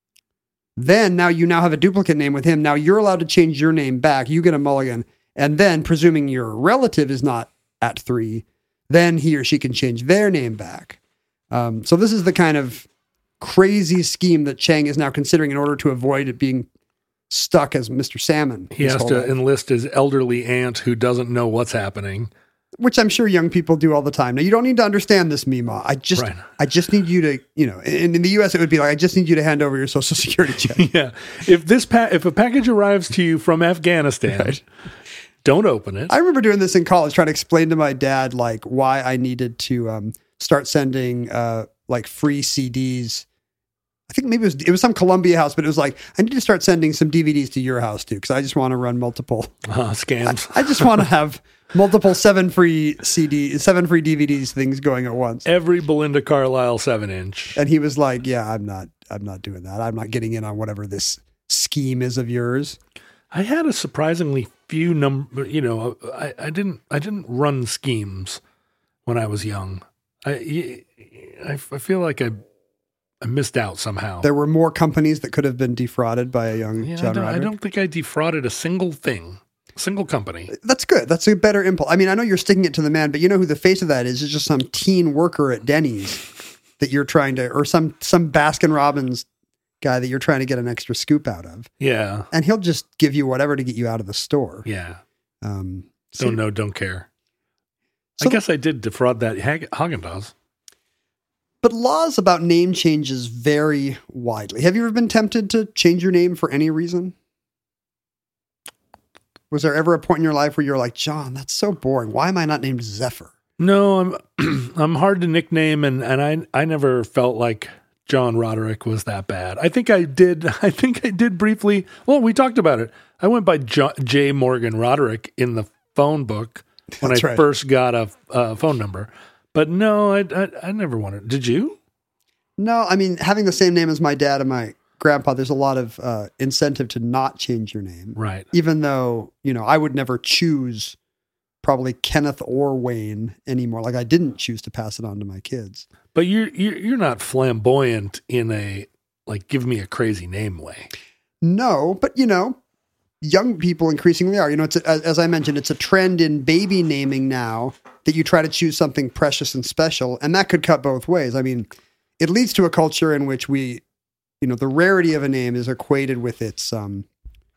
Then now you now have a duplicate name with him. Now you're allowed to change your name back. You get a mulligan. And then, presuming your relative is not at three, then he or she can change their name back. Um, so this is the kind of crazy scheme that Chang is now considering in order to avoid it being stuck as Mister Salmon. He his has whole to life. enlist his elderly aunt who doesn't know what's happening. Which I'm sure young people do all the time. Now, you don't need to understand this, Mima. I just, Right. I just need you to, you know, in, in the U S it would be like, I just need you to hand over your social security check. Yeah. If this pa- if a package arrives to you from Afghanistan, Right. don't open it. I remember doing this in college, trying to explain to my dad, like, why I needed to um, start sending, uh, like, free C Ds. I think maybe it was, it was some Columbia house, but it was like, I need to start sending some D V Ds to your house, too, because I just want to run multiple. uh, scams. I just want to have multiple seven free C D, seven free D V Ds things going at once. Every Belinda Carlisle seven inch. And he was like, yeah, I'm not, I'm not doing that. I'm not getting in on whatever this scheme is of yours. I had a surprisingly few number. You know, I, I didn't I didn't run schemes when I was young. I, I, I feel like I, I missed out somehow. There were more companies that could have been defrauded by a young yeah, John I don't, Roderick. I don't think I defrauded a single thing, a single company. That's good. That's a better impulse. I mean, I know you're sticking it to the man, but you know who the face of that is? It's just some teen worker at Denny's that you're trying to, or some some Baskin Robbins guy that you're trying to get an extra scoop out of. Yeah. And he'll just give you whatever to get you out of the store. Yeah. Um, so, Don't know, don't care. So- I guess I did defraud that Hag- Haagen-Dazs. But laws about name changes vary widely. Have you ever been tempted to change your name for any reason? Was there ever a point in your life where you're like, John, that's so boring. Why am I not named Zephyr? No, I'm I'm hard to nickname, and, and I I never felt like John Roderick was that bad. I think I did. I think I did briefly. Well, we talked about it. I went by jo- J. Morgan Roderick in the phone book when That's I right. first got a, a phone number. But no, I, I I never wanted. Did you? No, I mean, having the same name as my dad and my grandpa, there's a lot of uh, incentive to not change your name. Right. Even though, you know, I would never choose probably Kenneth or Wayne anymore. Like I didn't choose to pass it on to my kids. But you're you're you're not flamboyant in a like give me a crazy name way. No, but you know, young people increasingly are. You know, it's a, as, as I mentioned, it's a trend in baby naming now that you try to choose something precious and special, and that could cut both ways. I mean, it leads to a culture in which we, you know, the rarity of a name is equated with its um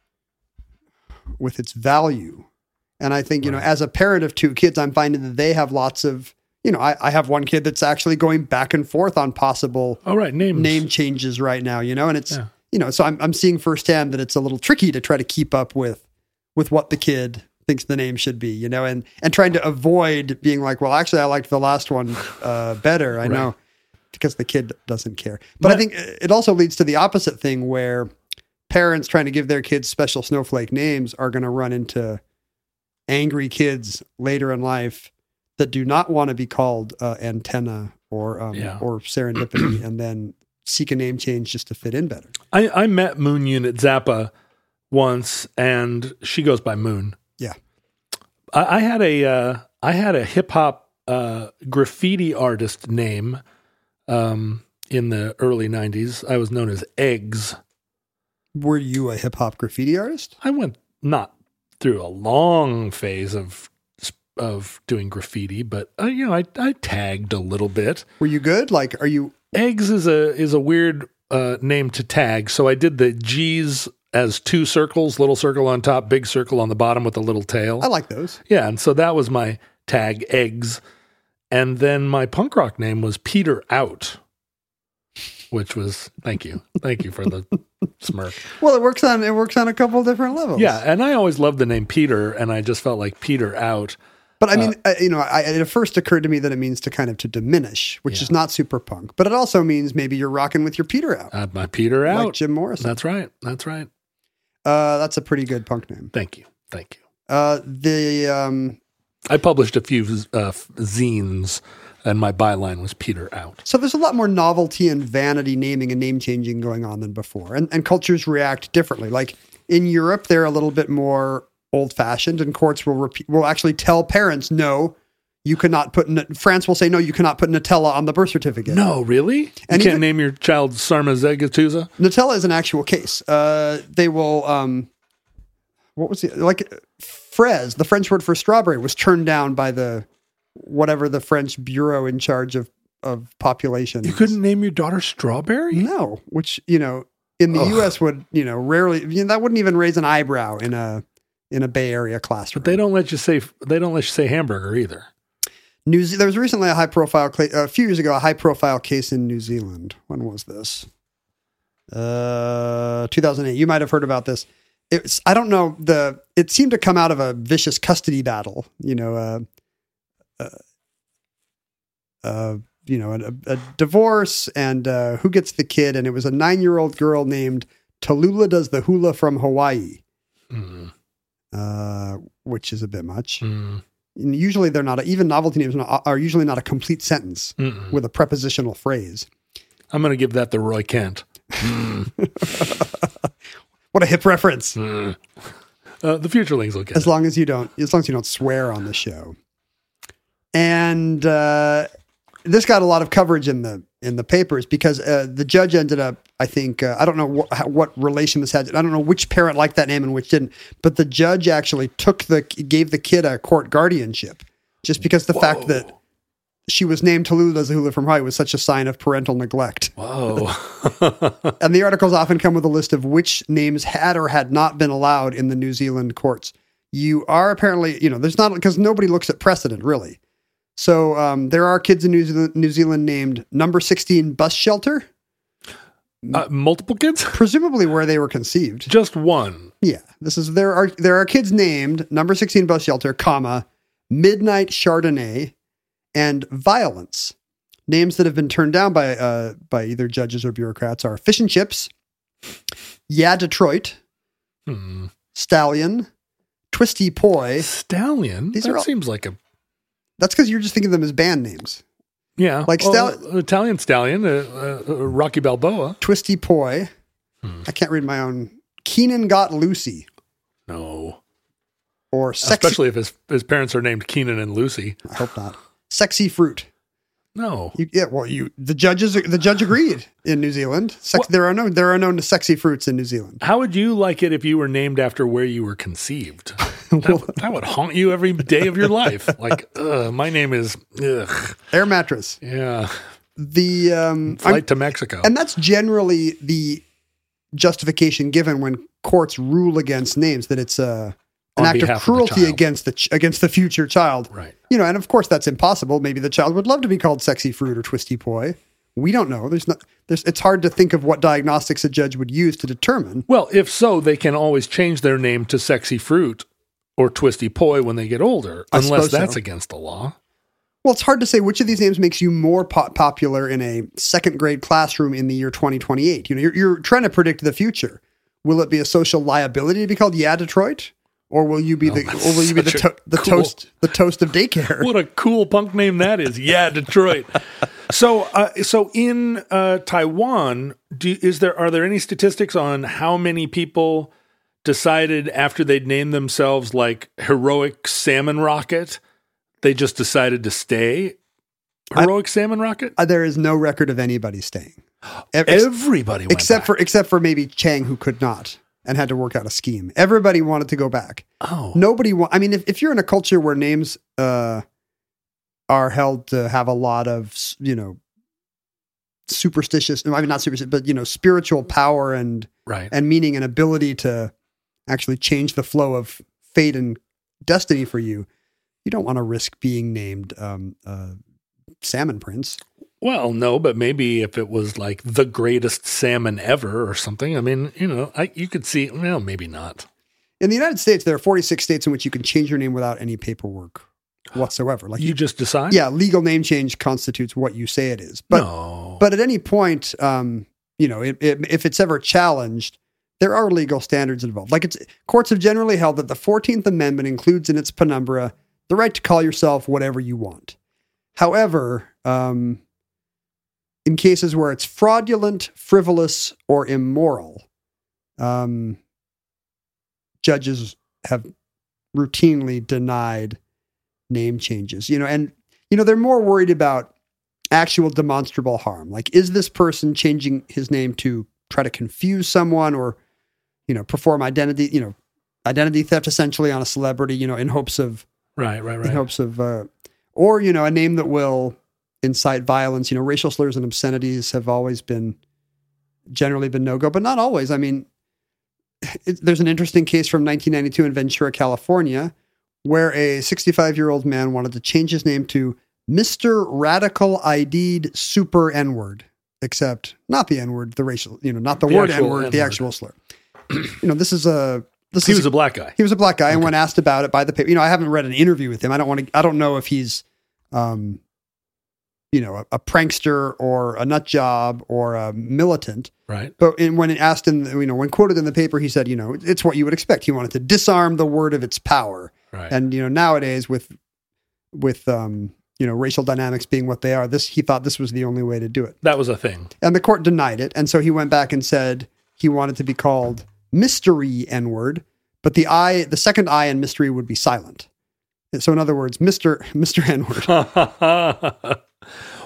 with its value. And I think, you know, as a parent of two kids, I'm finding that they have lots of, you know, I, I have one kid that's actually going back and forth on possible All right, names. name changes right now, you know, and it's, Yeah. you know, so I'm, I'm seeing firsthand that it's a little tricky to try to keep up with, with what the kid thinks the name should be, you know, and, and trying to avoid being like, well, actually I liked the last one uh, better. I Right. know because the kid doesn't care. But I But- think it also leads to the opposite thing where parents trying to give their kids special snowflake names are going to run into angry kids later in life that do not want to be called uh, antenna or um, Yeah. or serendipity, and then seek a name change just to fit in better. I, I met Moon Unit Zappa once, and she goes by Moon. Yeah. I, I had a uh, I had a hip hop uh, graffiti artist name um, in the early nineties. I was known as Eggs. Were you a hip hop graffiti artist? I went not through a long phase of of doing graffiti, but uh, you know, I I tagged a little bit. Were you good? Like, are you? Eggs is a is a weird uh, name to tag, so I did the G's as two circles, little circle on top, big circle on the bottom with a little tail. I like those. Yeah, and so that was my tag, Eggs. And then my punk rock name was Peter Out, which was, thank you. Thank you for the smirk. Well, it works on it works on a couple different levels. Yeah, and I always loved the name Peter, and I just felt like Peter Out. But I mean, uh, you know, I, it first occurred to me that it means to kind of to diminish, which Yeah. is not super punk. But it also means maybe you're rocking with your Peter out, Uh, my Peter Out. like Jim Morrison. That's right. That's right. Uh, that's a pretty good punk name. Thank you. Thank you. Uh, the um, I published a few uh, zines, and my byline was Peter Out. so there's a lot more novelty and vanity naming and name changing going on than before, and and cultures react differently. Like in Europe, they're a little bit more old fashioned, and courts will repeat, will actually tell parents, no, you cannot put. N- France will say, no, you cannot put Nutella on the birth certificate. No, really? You And can't even- name your child Sarma Zagatusa? Nutella is an actual case. Uh, they will. Um, what was it like? Fraise, the French word for strawberry, was turned down by the whatever the French bureau in charge of of population. You is. couldn't name your daughter Strawberry? No, which you know in the Ugh. U S would you know rarely you know, that wouldn't even raise an eyebrow in a in a Bay Area classroom. But they don't let you say they don't let you say hamburger either. New Ze- there was recently a high profile cla- a few years ago a high profile case in New Zealand. When was this? Uh, two thousand eight. You might have heard about this. It's I don't know the. It seemed to come out of a vicious custody battle. You know, uh, uh, uh you know, a, a divorce and uh, who gets the kid, and it was a nine-year-old girl named Tallulah does the hula from Hawaii, Mm, uh, which is a bit much. mm, And usually, they're not even novelty names are are usually not a complete sentence mm-mm. with a prepositional phrase. I'm going to give that to Roy Kent. What a hip reference! Mm. Uh, the futurelings will get As it. long as you don't, as long as you don't swear on the show. And uh, this got a lot of coverage in the in the papers because uh, the judge ended up, I think, uh, I don't know wh- how, what relation this had. I don't know which parent liked that name and which didn't. But the judge actually took the gave the kid a court guardianship just because the Whoa. fact that she was named Tallulah Zahula from Hawaii was such a sign of parental neglect. Whoa. And the articles often come with a list of which names had or had not been allowed in the New Zealand courts. You are apparently, you know, there's not, because nobody looks at precedent, really. So um, there are kids in New Zealand, New Zealand named Number sixteen Bus Shelter. Uh, multiple kids? Presumably where they were conceived. Just one. Yeah. This is, there are, there are kids named Number sixteen Bus Shelter, comma, Midnight Chardonnay, and Violence. Names that have been turned down by uh, by either judges or bureaucrats are Fish and Chips, Yeah Detroit, hmm. Stallion, Twisty Poi. Stallion? These that are all, seems like a... That's because you're just thinking of them as band names. Yeah. Like well, Stallion. Italian Stallion, uh, uh, Rocky Balboa. Twisty Poi. Hmm. I can't read my own. Keenan Got Lucy. No. Or Sexy... Especially if his, his parents are named Keenan and Lucy. I hope not. Sexy Fruit. No. You, yeah, well, you the judges the judge agreed in New Zealand. Sex, there are no there are no sexy fruits in New Zealand. How would you like it if you were named after where you were conceived? That, would, that would haunt you every day of your life. Like, ugh, my name is ugh. Air Mattress. Yeah. The um, flight I'm, to Mexico, and that's generally the justification given when courts rule against names, that it's a. An On act of cruelty of against the ch- against the future child, right? You know, and of course that's impossible. Maybe the child would love to be called Sexy Fruit or Twisty Poi. We don't know. There's not. There's. It's hard to think of what diagnostics a judge would use to determine. Well, if so, they can always change their name to Sexy Fruit or Twisty Poi when they get older, I unless that's so. against the law. Well, it's hard to say which of these names makes you more po- popular in a second grade classroom in the year twenty twenty-eight. You know, you're, you're trying to predict the future. Will it be a social liability to be called Yeah Detroit? Or will you be oh, the or will you be the to, the cool, toast the toast of daycare? What a cool punk name that is! Yeah, Detroit. so, uh, so in uh, Taiwan, do, is there are there any statistics on how many people decided after they'd named themselves like Heroic Salmon Rocket, they just decided to stay Heroic I, Salmon Rocket? Uh, there is no record of anybody staying. Everybody, went except back. for except for maybe Chang, who could not. And had to work out a scheme. Everybody wanted to go back. Oh, nobody. Wa- I mean, if, if you're in a culture where names uh, are held to have a lot of, you know, superstitious, I mean, not superstitious, but, you know, spiritual power and right. and meaning and ability to actually change the flow of fate and destiny for you, you don't want to risk being named um, uh, Salmon Prince. Well, no, but maybe if it was like the greatest salmon ever or something, I mean, you know, I, you could see, well, maybe not. In the United States, there are forty-six states in which you can change your name without any paperwork whatsoever. Like you, you just decide? Yeah, legal name change constitutes what you say it is. But, no. but at any point, um, you know, it, it, if it's ever challenged, there are legal standards involved. Like it's courts have generally held that the fourteenth Amendment includes in its penumbra the right to call yourself whatever you want. However, um, in cases where it's fraudulent, frivolous, or immoral, um, judges have routinely denied name changes. You know, and you know they're more worried about actual demonstrable harm. Like, is this person changing his name to try to confuse someone, or you know, perform identity, you know, identity theft essentially on a celebrity, you know, in hopes of right, right, right, in hopes of, uh, or you know, a name that will incite violence. You know, racial slurs and obscenities have always been generally been no-go, but not always. I mean, it, there's an interesting case from nineteen ninety-two in Ventura, California, where a sixty-five-year-old man wanted to change his name to Mister Radical I D'd Super N-word, except not the N-word, the racial, you know, not the, the word N-word, N-word, the actual slur. You know, this is a... This he is was a black guy. He was a black guy, okay. And when asked about it by the paper, you know, I haven't read an interview with him. I don't want to. I don't know if he's, um, you know, a, a prankster or a nut job or a militant. Right. But in, when asked in, the, you know, when quoted in the paper, he said, you know, it's what you would expect. He wanted to disarm the word of its power. Right. And you know, nowadays with, with um, you know, racial dynamics being what they are, this he thought this was the only way to do it. That was a thing. And the court denied it, and so he went back and said he wanted to be called Mystery N-word, but the I, the second I in mystery would be silent. So in other words, Mister Mister N-word.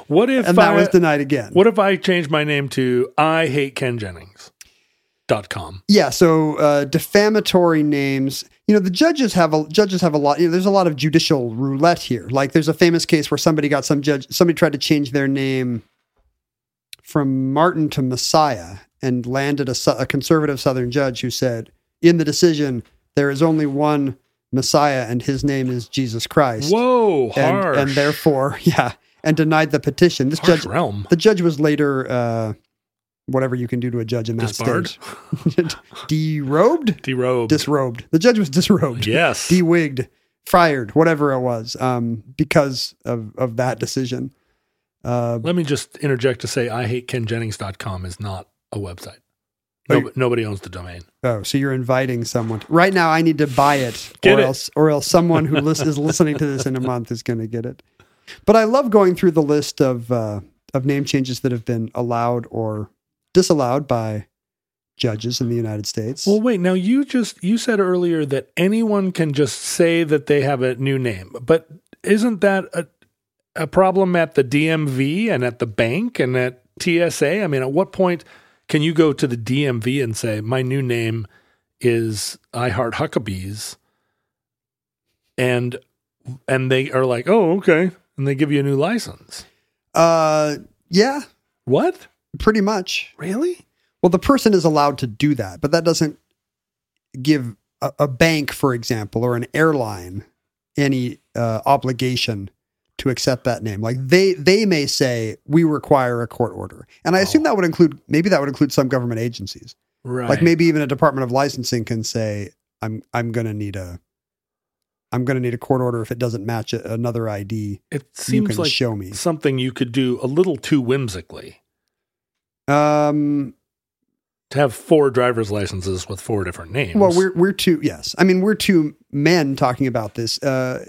What if and that I, was denied again. What if I change my name to I hate Ken Jennings dot com? Yeah, so uh, defamatory names. You know, the judges have a judges have a lot. You know, there's a lot of judicial roulette here. Like, there's a famous case where somebody got some judge. Somebody tried to change their name from Martin to Messiah, and landed a, a conservative Southern judge who said, in the decision, there is only one Messiah, and his name is Jesus Christ. Whoa, harsh. And, and therefore, yeah, and denied the petition. This Harsh judge, realm. the judge was later, uh, whatever you can do to a judge in that Disbarred? stage. Derobed? Derobed. Disrobed. The judge was disrobed. Yes. De-wigged, fired, whatever it was, um, because of, of that decision. Uh, Let me just interject to say I hate Ken Jennings dot com is not a website. No, nobody owns the domain. Oh, so you're inviting someone. To, right now, I need to buy it, Get or it. else, or else someone who lis- is listening to this in a month is going to get it. But I love going through the list of uh, of name changes that have been allowed or disallowed by judges in the United States. Well, wait. Now you just you said earlier that anyone can just say that they have a new name, but isn't that a a problem at the D M V and at the bank and at T S A? I mean, at what point can you go to the D M V and say, my new name is I Heart Huckabees? And, and they are like, oh, okay. And they give you a new license. Uh, yeah, What? pretty much. Really? Well, the person is allowed to do that, but that doesn't give a, a bank, for example, or an airline any uh, obligation to accept that name. Like they, they may say, we require a court order. And I assume that would include, maybe that would include some government agencies. Right. Like maybe even a Department of Licensing can say, I'm, I'm going to need a, I'm going to need a court order if it doesn't match a, another I D. It You seems can like show me. something you could do a little too whimsically. Um, To have four driver's licenses with four different names. well, we're, we're two, yes. I mean, we're two men talking about this. Uh,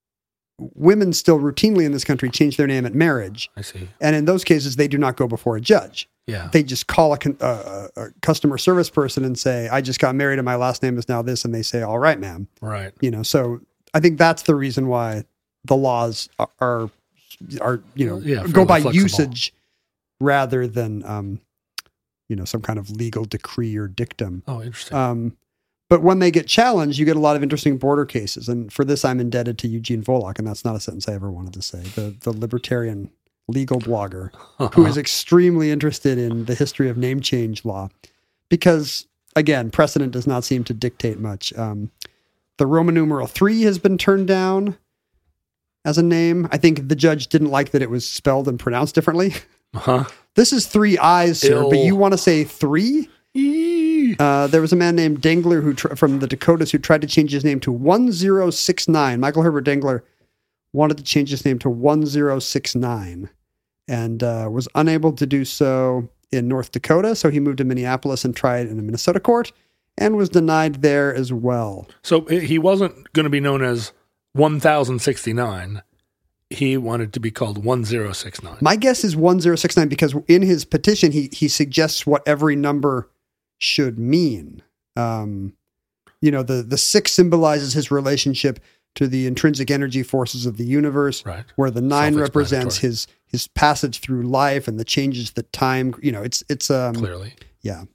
women still routinely in this country change their name at marriage. I see. And in those cases, they do not go before a judge. Yeah. They just call a, con- uh, a customer service person and say, I just got married and my last name is now this. And they say, all right, ma'am. Right. You know, so I think that's the reason why the laws are, are, are you know, Yeah, go fairly by flexible. usage rather than, um, you know, some kind of legal decree or dictum. Oh, interesting. Um, but when they get challenged, you get a lot of interesting border cases. And for this, I'm indebted to Eugene Volokh, and that's not a sentence I ever wanted to say, the, the libertarian legal blogger who is extremely interested in the history of name change law because, again, precedent does not seem to dictate much. Um, the Roman numeral three has been turned down as a name. I think the judge didn't like that it was spelled and pronounced differently. Huh? This is three eyes, sir, Ill. but you want to say three? Eee. Uh, there was a man named Dengler who tr- from the Dakotas who tried to change his name to one zero six nine. Michael Herbert Dengler wanted to change his name to one zero six nine and uh, was unable to do so in North Dakota. So he moved to Minneapolis and tried in a Minnesota court and was denied there as well. So he wasn't going to be known as one thousand sixty-nine. He wanted to be called one zero six nine. My guess is one zero six nine because in his petition, he he suggests what every number should mean. Um, you know, the, the six symbolizes his relationship to the intrinsic energy forces of the universe, Right. where the nine represents Self-explanatory. his his passage through life and the changes that time, you know, it's, it's, um, Clearly. yeah.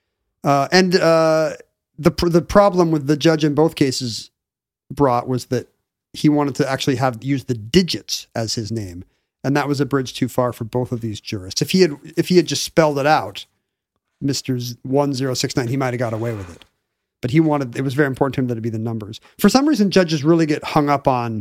Uh, and uh, the pr- the problem with the judge in both cases brought was that he wanted to actually have use the digits as his name, and that was a bridge too far for both of these jurists. If he had if he had just spelled it out, Mister one zero six nine, he might have got away with it. But he wanted it was very important to him that it be the numbers. For some reason, judges really get hung up on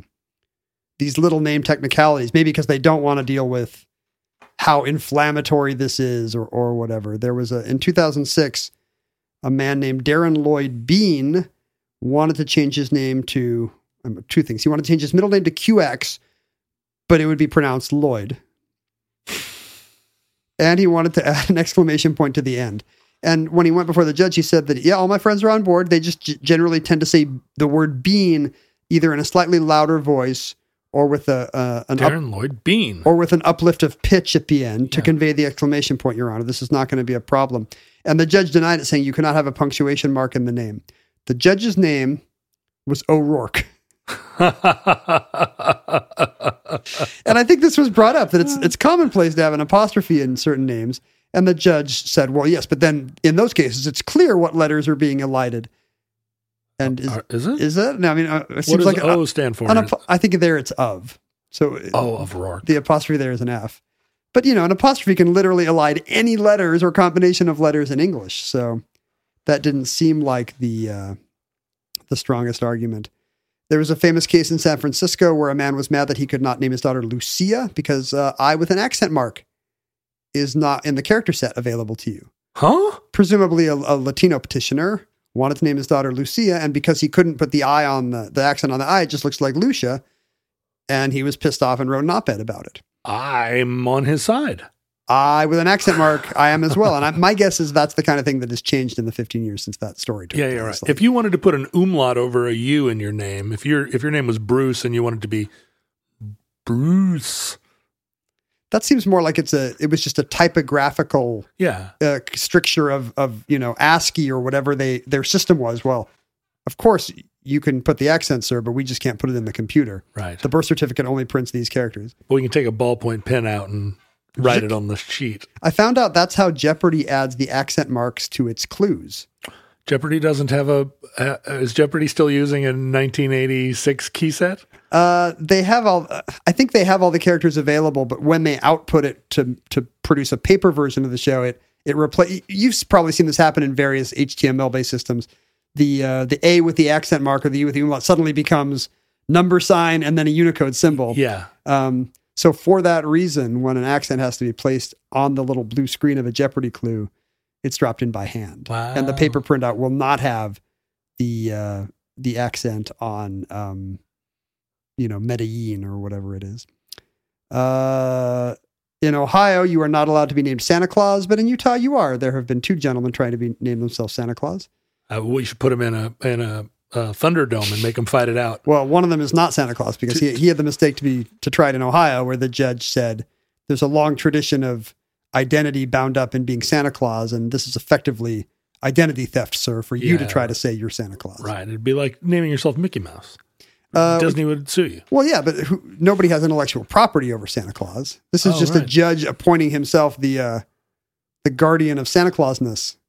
these little name technicalities, maybe because they don't want to deal with how inflammatory this is or or whatever. There was a in two thousand six. A man named Darren Lloyd Bean wanted to change his name to um, two things. He wanted to change his middle name to Q X, but it would be pronounced Lloyd. And he wanted to add an exclamation point to the end. And when he went before the judge, he said that, yeah, all my friends are on board. They just g- generally tend to say the word bean either in a slightly louder voice or with a uh, an up, Darren Lloyd Bean. or with an uplift of pitch at the end to convey the exclamation point, Your Honor. This is not going to be a problem. And the judge denied it, saying you cannot have a punctuation mark in the name. The judge's name was O'Rourke. And I think this was brought up that it's it's commonplace to have an apostrophe in certain names. And the judge said, well, yes, but then in those cases, it's clear what letters are being elided. And is, Uh, is it? Is it? No, I mean, uh, it What seems does like O an- stand for? an apo- I think there it's of. So Oh, of Rourke. the apostrophe there is an F. But, you know, an apostrophe can literally elide any letters or combination of letters in English. So that didn't seem like the uh, the strongest argument. There was a famous case in San Francisco where a man was mad that he could not name his daughter Lucia because uh, I with an accent mark is not in the character set available to you. Huh? Presumably a, a Latino petitioner wanted to name his daughter Lucia, and because he couldn't put the I on the, the accent on the I, it just looks like Lucia, and he was pissed off and wrote an op-ed about it. I'm on his side. I, with an accent mark, I am as well. And I, my guess is that's the kind of thing that has changed in the fifteen years since that story took Yeah, place. you're right. Like, If you wanted to put an umlaut over a U in your name, if your if your name was Bruce and you wanted to be Bruce, that seems more like it's a, it was just a typographical yeah, uh, stricture of, of, you know, ASCII or whatever they, their system was. Well, of course you can put the accent, sir, but we just can't put it in the computer. right. The birth certificate only prints these characters. But we can take a ballpoint pen out and write it on the sheet. I found out that's how Jeopardy adds the accent marks to its clues. Jeopardy doesn't have a. Uh, is Jeopardy still using a nineteen eighty-six key set? Uh, they have all, I think they have all the characters available, but when they output it to, to produce a paper version of the show, it, it replace, you've probably seen this happen in various H T M L based systems. The, uh, the A with the accent mark or the U with the umlaut suddenly becomes number sign and then a Unicode symbol. Yeah. Um, so for that reason, when an accent has to be placed on the little blue screen of a Jeopardy clue, it's dropped in by hand. Wow. And the paper printout will not have the, uh, the accent on, um, you know, Medellin or whatever it is. Uh, in Ohio, you are not allowed to be named Santa Claus, but in Utah, you are. There have been two gentlemen trying to be name themselves Santa Claus. Uh, we should put him in a in a, a Thunderdome and make him fight it out. Well, one of them is not Santa Claus because he he had the mistake to be to try it in Ohio, where the judge said there's a long tradition of identity bound up in being Santa Claus, and this is effectively identity theft, sir, for you to Yeah. try to say you're Santa Claus. Right. It'd be like naming yourself Mickey Mouse. Uh, Disney would sue you. Well, yeah, but who, nobody has intellectual property over Santa Claus. This is Oh, just a right. judge appointing himself the uh, the guardian of Santa Clausness.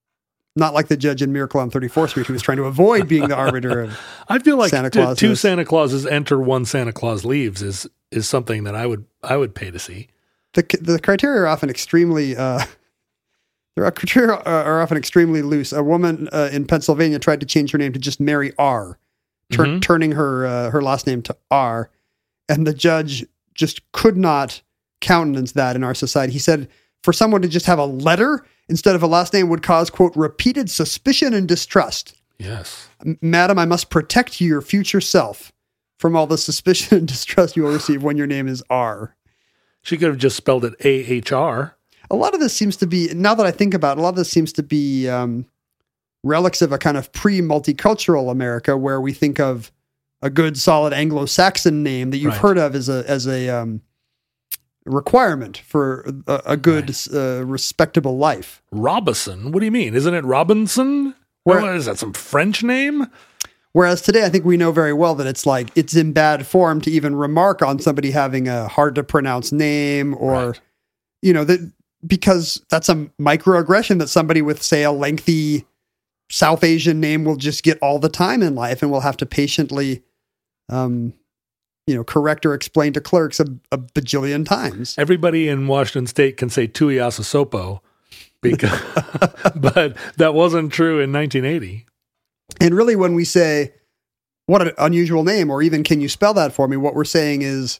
Not like the judge in Miracle on thirty-fourth Street who was trying to avoid being the arbiter of. I feel like Santa t- Claus two is- Santa Clauses enter, one Santa Claus leaves is is something that I would I would pay to see. The the criteria are often extremely. Uh, their criteria are are often extremely loose. A woman uh, in Pennsylvania tried to change her name to just Mary R, tur- Mhm. turning her uh, her last name to R, and the judge just could not countenance that in our society. He said, for someone to just have a letter instead of a last name would cause, quote, repeated suspicion and distrust. Yes. M- Madam, I must protect your future self from all the suspicion and distrust you will receive when your name is R. She could have just spelled it A H R. A lot of this seems to be, now that I think about it, a lot of this seems to be um, relics of a kind of pre-multicultural America where we think of a good, solid Anglo-Saxon name that you've Right. heard of as a as a um, requirement for a, a good, uh, respectable life. Robinson? What do you mean? Isn't it Robinson? Where- What is that, some French name? Whereas today, I think we know very well that it's like, it's in bad form to even remark on somebody having a hard to pronounce name or, Right. you know, that because that's a microaggression that somebody with, say, a lengthy South Asian name will just get all the time in life and will have to patiently, um, you know, correct or explain to clerks a, a bajillion times. Everybody in Washington State can say Tui Asasopo, because, but that wasn't true in nineteen eighty. And really, when we say, what an unusual name, or even can you spell that for me? What we're saying is,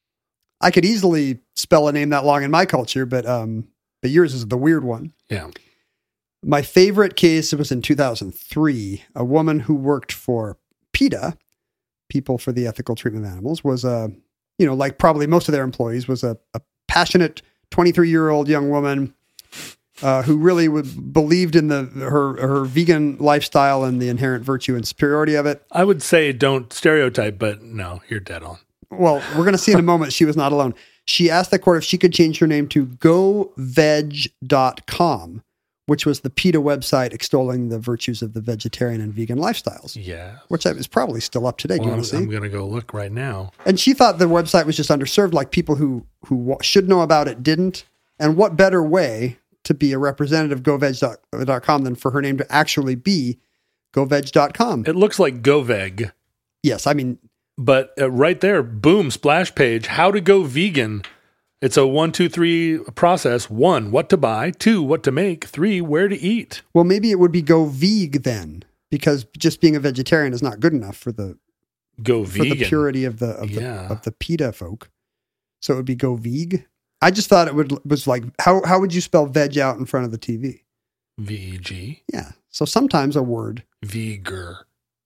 I could easily spell a name that long in my culture, but um, but yours is the weird one. Yeah. My favorite case was in two thousand three. A woman who worked for PETA, People for the Ethical Treatment of Animals, was a, you know, like probably most of their employees, was a, a passionate twenty-three-year-old young woman uh, who really would, believed in the her her vegan lifestyle and the inherent virtue and superiority of it. I would say don't stereotype, but no, you're dead on. Well, we're going to see in a moment she was not alone. She asked the court if she could change her name to go veg dot com, which was the PETA website extolling the virtues of the vegetarian and vegan lifestyles. Yeah. Which is probably still up to date. Well, you I'm, want to see? I'm going to go look right now. And she thought the website was just underserved, like people who, who should know about it didn't. And what better way to be a representative of go veg dot com than for her name to actually be go veg dot com? It looks like GoVeg. Yes, I mean... But uh, right there, boom, splash page, how to go vegan. It's a one, two, three process. One, what to buy. Two, what to make. Three, where to eat. Well, maybe it would be go veg then, because just being a vegetarian is not good enough for the go for vegan. the purity of the of Yeah. the of the PETA folk. So it would be go veg. I just thought it would was like how how would you spell veg out in front of the T V? V E G. Yeah. So sometimes a word Veger.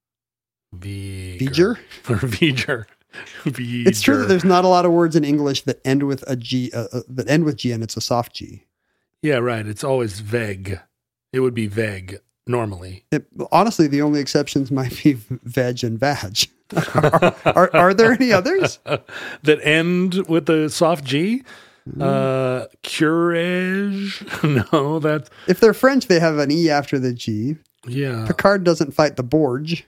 Veger. Veger? Or Veger. Veger. It's true that there's not a lot of words in English that end with a G uh, uh, that end with G and it's a soft G. Yeah, right. It's always veg. It would be veg normally. It, honestly, the only exceptions might be veg and vag. are, are, are there any others? That end with the soft G? Mm. Uh, curage? No, that's... If they're French, they have an E after the G. Yeah. Picard doesn't fight the Borg.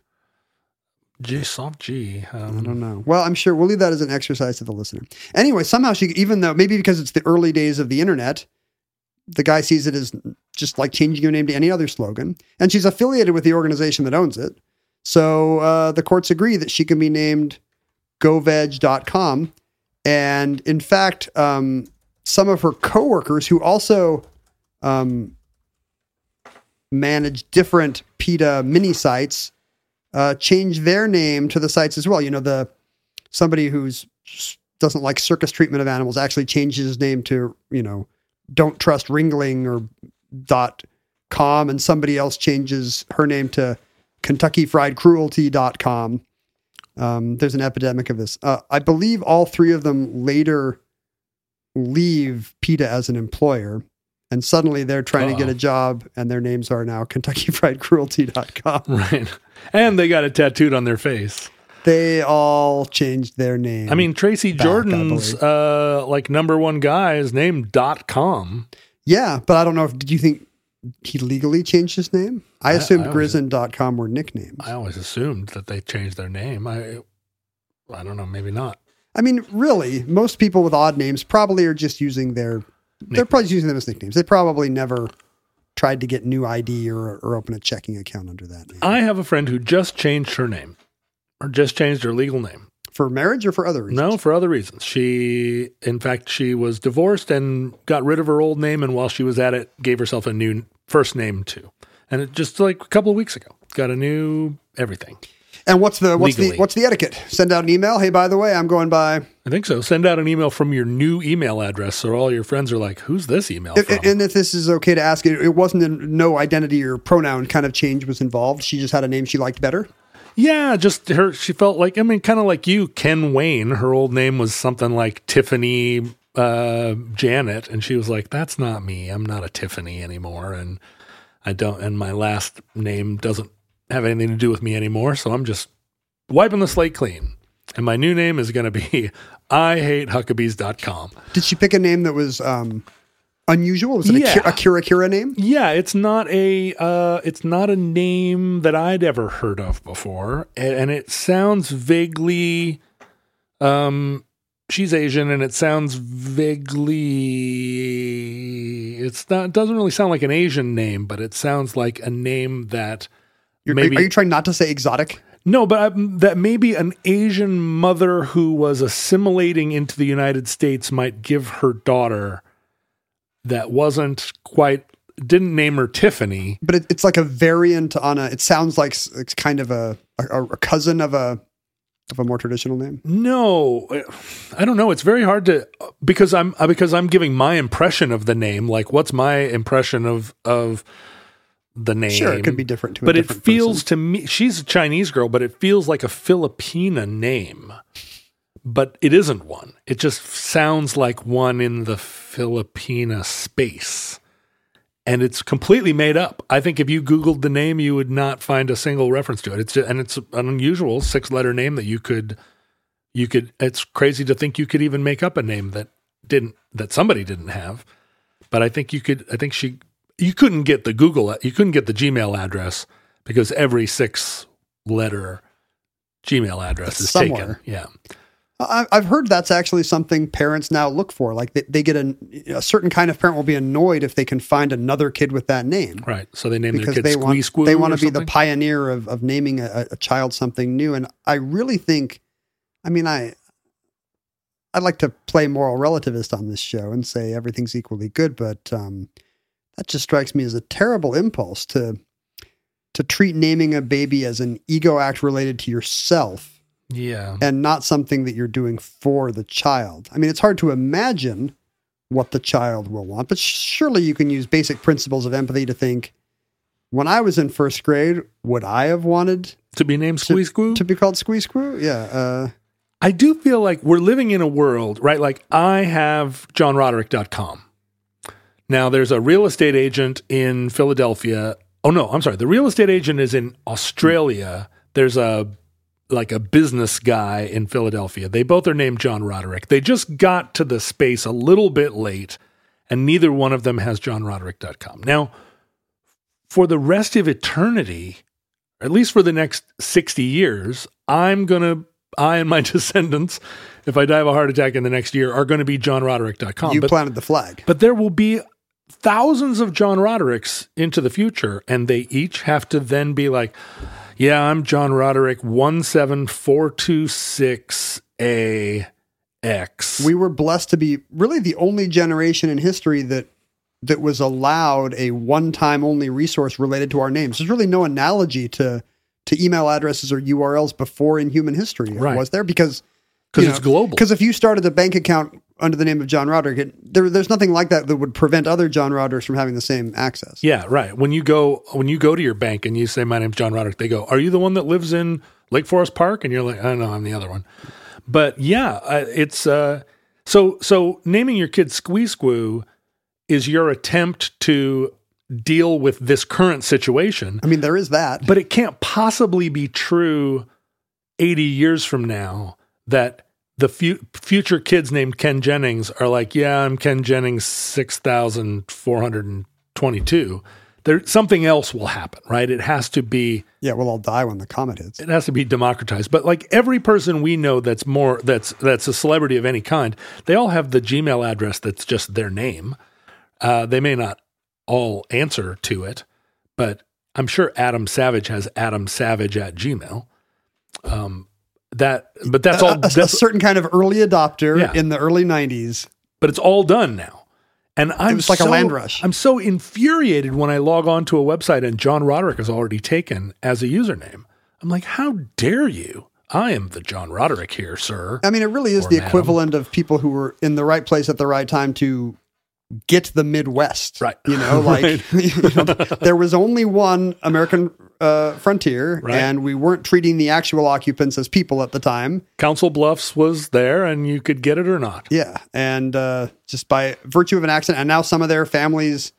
G, soft G. Um, I don't know. Well, I'm sure we'll leave that as an exercise to the listener. Anyway, somehow she, even though, maybe because it's the early days of the internet, the guy sees it as just like changing your name to any other slogan. And she's affiliated with the organization that owns it. So uh, the courts agree that she can be named go veg dot com. And in fact, um, some of her coworkers who also um, manage different PETA mini sites uh, change their name to the sites as well. You know, the somebody who's doesn't like circus treatment of animals actually changes his name to, you know, don't trust Ringling or dot com, and somebody else changes her name to Kentucky Fried Cruelty dot com. Um, there's an epidemic of this. Uh, I believe all three of them later leave PETA as an employer, and suddenly they're trying Uh-oh. to get a job, and their names are now Kentucky Fried Cruelty dot com. Right. And they got it tattooed on their face. They all changed their name. I mean, Tracy back, Jordan's uh, like number one guy is named dot com. Yeah, but I don't know if, did you think he legally changed his name? I assumed Grizzin dot com were nicknames. I always assumed that they changed their name. I I don't know, maybe not. I mean, really, most people with odd names probably are just using their, Nick- they're probably just using them as nicknames. They probably never tried to get new I D or, or open a checking account under that name. I have a friend who just changed her name, or just changed her legal name. For marriage or for other reasons? No, for other reasons. She, in fact, she was divorced and got rid of her old name, and while she was at it, gave herself a new first name too. And it just like a couple of weeks ago, got a new everything. And what's the what's Legally. the what's the etiquette? Send out an email. Hey, by the way, I'm going by. I think so. Send out an email from your new email address, so all your friends are like, "Who's this email if, from?" And if this is okay to ask, it, it wasn't a, no identity or pronoun kind of change was involved. She just had a name she liked better. Yeah, just her. She felt like, I mean, kind of like you, Ken Wayne. Her old name was something like Tiffany uh, Janet, and she was like, "That's not me. I'm not a Tiffany anymore, and I don't. And my last name doesn't have anything to do with me anymore. So I'm just wiping the slate clean. And my new name is going to be I hate Huckabees dot com." Did she pick a name that was um, unusual? Was it Yeah. a, Ki- a Kira Kira name? Yeah, it's not a uh, it's not a name that I'd ever heard of before, and, and it sounds vaguely. Um, she's Asian, and it sounds vaguely. It's not. It doesn't really sound like an Asian name, but it sounds like a name that You're, maybe. Are you trying not to say exotic? No, but um, that maybe an Asian mother who was assimilating into the United States might give her daughter. That wasn't quite, didn't name her Tiffany. But it, it's like a variant on a, it sounds like s- it's kind of a, a, a cousin of a, of a more traditional name. No, I don't know. It's very hard to, because I'm, because I'm giving my impression of the name. Like, what's my impression of, of the name? Sure, it could be different to a But it different feels person. to me, she's a Chinese girl, but it feels like a Filipina name. But it isn't one. It just sounds like one in the Filipina space. And it's completely made up. I think if you Googled the name, you would not find a single reference to it. It's just, and it's an unusual six-letter name that you could, you could. It's crazy to think you could even make up a name that didn't, that somebody didn't have. But I think you could. I think she you couldn't get the Google, you couldn't get the Gmail address because every six letter Gmail address It's is somewhere. taken. Yeah. I- I've heard that's actually something parents now look for. Like they, they get a, a certain kind of parent will be annoyed if they can find another kid with that name. Right. So they name Because their kid they Squee want, Squoo they want or to be the something? pioneer of, of naming a, a child something new. And I really think, I mean, I, I'd like to play moral relativist on this show and say everything's equally good, but um, that just strikes me as a terrible impulse to, to treat naming a baby as an ego act related to yourself. Yeah. And not something that you're doing for the child. I mean, it's hard to imagine what the child will want, but surely you can use basic principles of empathy to think, when I was in first grade, would I have wanted To be named Squee Squoo? to be called Squee Squoo? Yeah. Uh, I do feel like we're living in a world, right? Like I have john roderick dot com. Now there's a real estate agent in Philadelphia. Oh no, I'm sorry. The real estate agent is in Australia. There's a like a business guy in Philadelphia. They both are named John Roderick. They just got to the space a little bit late, and neither one of them has john roderick dot com. Now, for the rest of eternity, or at least for the next sixty years, I'm going to, I and my descendants, if I die of a heart attack in the next year, are going to be john roderick dot com. you But, planted the flag. but there will be thousands of John Rodericks into the future, and they each have to then be like, yeah, I'm John Roderick one seven four two six A X. We were blessed to be really the only generation in history that that was allowed a one-time only resource related to our names. There's really no analogy to to email addresses or U R Ls before in human history, Right. was there? Because 'Cause you it's global. Because if you started a bank account under the name of John Roderick, it, there, there's nothing like that that would prevent other John Rodericks from having the same access. Yeah, right. When you go when you go to your bank and you say, my name's John Roderick, they go, are you the one that lives in Lake Forest Park? And you're like, oh, no, I'm the other one. But yeah, uh, it's uh, so so naming your kid Squee Squoo is your attempt to deal with this current situation. I mean, there is that. But it can't possibly be true eighty years from now that the fu- future kids named Ken Jennings are like, yeah, I'm Ken Jennings six thousand four hundred twenty-two. There, something else will happen, right? It has to be, Yeah, we'll all die when the comet hits. it has to be democratized. But like every person we know that's more, that's, that's a celebrity of any kind, they all have the Gmail address that's just their name. Uh, they may not all answer to it, but I'm sure Adam Savage has Adam Savage at Gmail. Um, that, but that's all, a, a, a that's, certain kind of early adopter Yeah. in the early nineties. but it's all done now. And I'm was like a so, land rush. I'm so infuriated when I log on to a website and John Roderick is already taken as a username. I'm like, how dare you? I am the John Roderick here, sir. I mean, it really is Or the madam. equivalent of people who were in the right place at the right time to get the Midwest. Right. You know, like Right. you know, there was only one American uh, frontier, Right. and we weren't treating the actual occupants as people at the time. Council Bluffs was there and you could get it or not. Yeah. And uh, just by virtue of an accident, and now some of their families,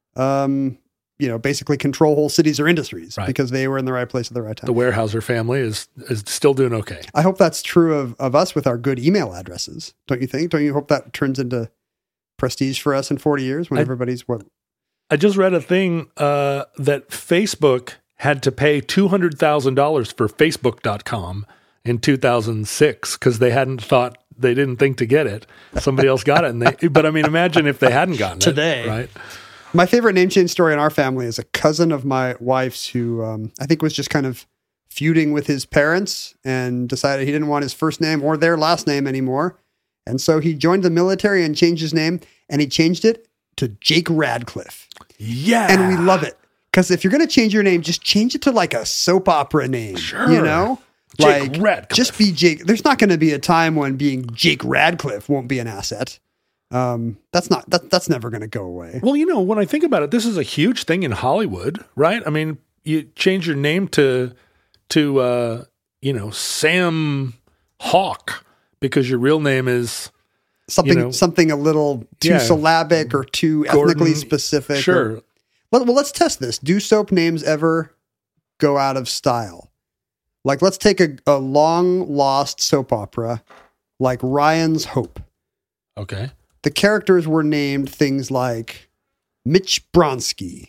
um, you know, basically control whole cities or industries Right. because they were in the right place at the right time. The Weyerhaeuser family is, is still doing okay. I hope that's true of, of us with our good email addresses. Don't you think? Don't you hope that turns into prestige for us in forty years when I- everybody's what? I just read a thing uh, that Facebook had to pay two hundred thousand dollars for Facebook dot com in two thousand six because they hadn't thought, they didn't think to get it. Somebody else got it. And they, but I mean, imagine if they hadn't gotten Today. it. Right? My favorite name change story in our family is a cousin of my wife's who um, I think was just kind of feuding with his parents and decided he didn't want his first name or their last name anymore. And so he joined the military and changed his name, and he changed it to Jake Radcliffe. Yeah. And we love it. Because if you're going to change your name, just change it to like a soap opera name. Sure. You know? Jake like, Radcliffe. Just be Jake. There's not going to be a time when being Jake Radcliffe won't be an asset. Um, that's not, that, that's never going to go away. Well, you know, when I think about it, this is a huge thing in Hollywood, right? I mean, you change your name to, to, uh, you know, Sam Hawk because your real name is Something, you know, something a little too yeah. syllabic or too Gordon- ethnically specific. Sure. Or, well, well, let's test this. Do soap names ever go out of style? Like, let's take a, a long lost soap opera like Ryan's Hope. Okay. The characters were named things like Mitch Bronsky.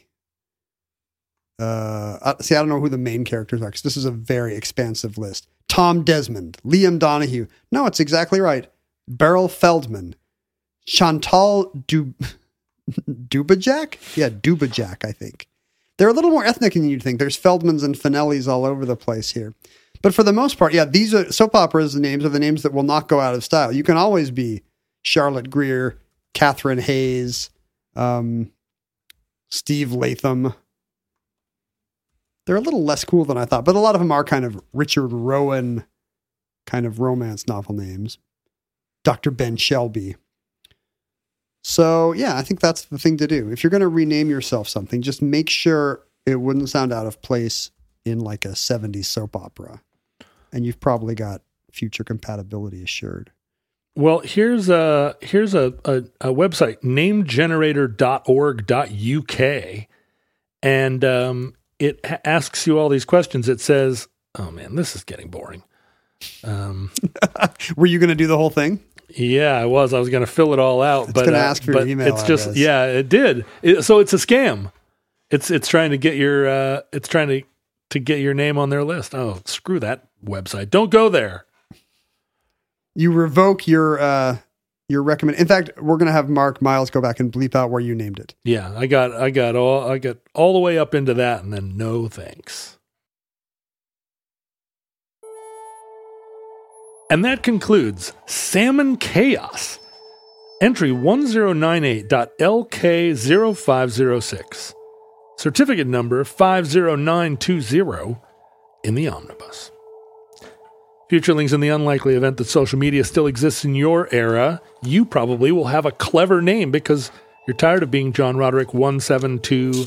Uh, uh, see, I don't know who the main characters are because this is a very expansive list. Tom Desmond, Liam Donahue. No, it's exactly right. Beryl Feldman, Chantal Dub- Dubajak? Yeah, Dubajak, I think. They're a little more ethnic than you'd think. There's Feldmans and Finellis all over the place here. But for the most part, yeah, these are soap operas. The names are the names that will not go out of style. You can always be Charlotte Greer, Catherine Hayes, um, Steve Latham. They're a little less cool than I thought, but a lot of them are kind of Richard Rowan kind of romance novel names. Doctor Ben Shelby. So, yeah, I think that's the thing to do. If you're going to rename yourself something, just make sure it wouldn't sound out of place in like a seventies soap opera. And you've probably got future compatibility assured. Well, here's a here's a, a, a website, name generator dot org dot U K, and um, it ha- asks you all these questions. It says, oh man, this is getting boring. Um, Were you going to do the whole thing? Yeah, I was. I was going to fill it all out, It's but going to uh, ask for but your email it's just address. yeah, it did. It, so it's a scam. It's it's trying to get your uh, it's trying to to get your name on their list. Oh, screw that website! Don't go there. You revoke your uh, your recommend. In fact, we're going to have Mark Miles go back and bleep out where you named it. Yeah, I got I got all I got all the way up into that, and then no thanks. And that concludes Salmon Chaos, entry one zero nine eight dot L K zero five zero six, certificate number five zero nine two zero in the omnibus. Futurelings, in the unlikely event that social media still exists in your era, you probably will have a clever name because you're tired of being John Roderick one seventy-two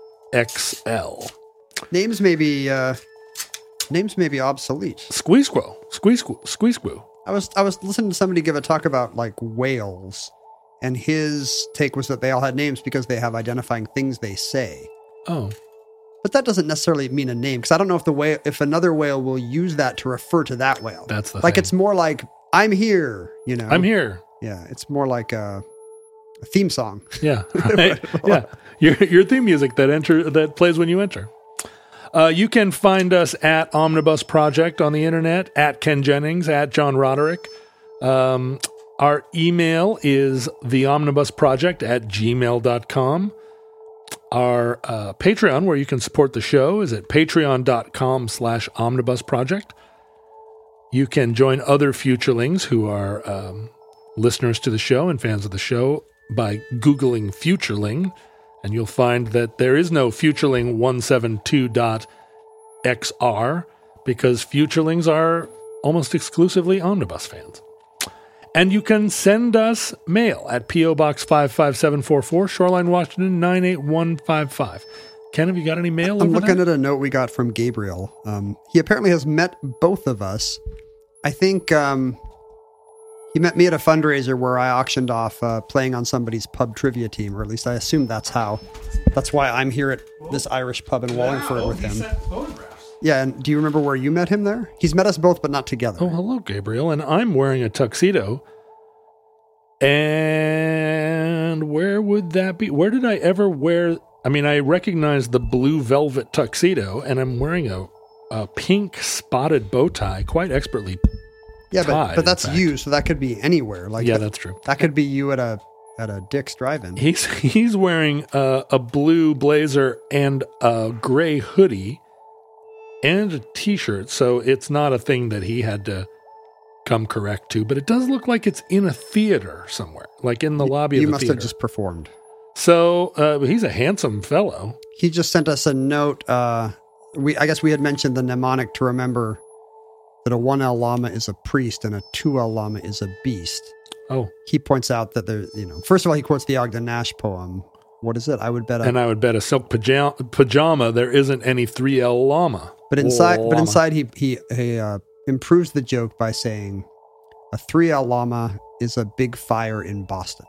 X L. Names may be uh, names may be obsolete. Squeezquo. Squeezquo. Squeezquo. I was I was listening to somebody give a talk about like whales, and his take was that they all had names because they have identifying things they say. Oh. But that doesn't necessarily mean a name because I don't know if the whale, if another whale will use that to refer to that whale. That's the like thing. It's more like I'm here, you know. I'm here. Yeah, it's more like a, a theme song. Yeah, right? Yeah. Your your theme music that enter that plays when you enter. Uh, you can find us at Omnibus Project on the internet, at Ken Jennings, at John Roderick. Um, our email is theomnibusproject at gmail dot com. Our uh, Patreon, where you can support the show, is at patreon.com slash omnibus project. You can join other Futurelings who are um, listeners to the show and fans of the show by Googling Futureling, and you'll find that there is no Futureling one seventy-two dot X R because Futurelings are almost exclusively omnibus fans. And you can send us mail at P O Box five five seven four four, Shoreline, Washington nine eight one five five. Ken, have you got any mail? I'm over looking that? at a note we got from Gabriel. Um, he apparently has met both of us. I think um, he met me at a fundraiser where I auctioned off uh, playing on somebody's pub trivia team, or at least I assume that's how. That's why I'm here at this Irish pub in Wallingford Wow, with he him. sent photographs. Yeah, and do you remember where you met him there? He's met us both, but not together. Oh, hello, Gabriel. And I'm wearing a tuxedo. And where would that be? Where did I ever wear? I mean, I recognize the blue velvet tuxedo, and I'm wearing a, a pink spotted bow tie, quite expertly. yeah, but, tied, but that's in fact. you, so that could be anywhere. Like Yeah, that, that's true. That could be you at a at a Dick's Drive-In. He's he's wearing a, a blue blazer and a gray hoodie and a t-shirt, so it's not a thing that he had to come correct to, but it does look like it's in a theater somewhere, like in the lobby You of the must theater. have just performed. So uh, he's a handsome fellow. He just sent us a note. Uh, we I guess we had mentioned the mnemonic to remember that a one L llama is a priest and a two L llama is a beast. Oh, He points out that there, you know, first of all, he quotes the Ogden Nash poem. What is it? I would bet. A, and I would bet a silk pajama, pajama there isn't any three L llama. but inside, but Llama. inside, he he he uh, improves the joke by saying, "A three L llama is a big fire in Boston."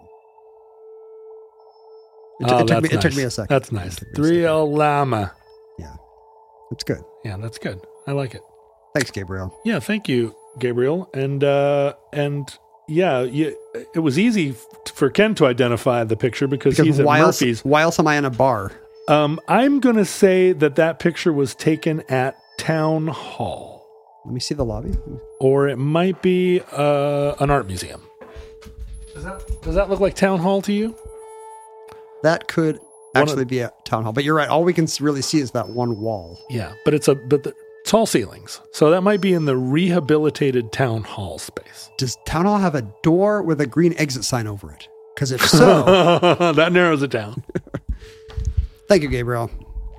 It, Oh, it took that's me. It took nice. me a second. That's It nice. took me a three second. L llama. Yeah, it's good. Yeah, that's good. I like it. Thanks, Gabriel. Yeah, thank you, Gabriel. And uh, and yeah, you, it was easy f- for Ken to identify the picture because, Because he's at why else, Murphy's. why else am I in a bar? Um, I'm going to say that that picture was taken at Town Hall. Let me see the lobby. Or it might be uh, an art museum. Does that, does that look like Town Hall to you? That could One actually of- be a town hall. But you're right. All we can s- really see is that one wall. Yeah, but it's a but the tall ceilings. So that might be in the rehabilitated Town Hall space. Does town hall have a door with a green exit sign over it? Because if so, that narrows it down. thank you, Gabriel.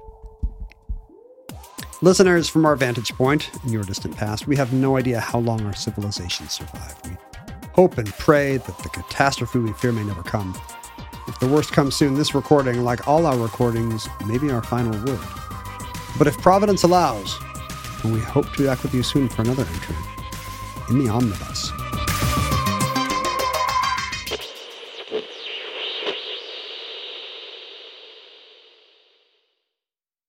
Listeners, from our vantage point in your distant past, we have no idea how long our civilization survived. We hope and pray that the catastrophe we fear may never come. If the worst comes soon, this recording, like all our recordings, may be our final word. But if Providence allows, we hope to be back with you soon for another entry in the Omnibus.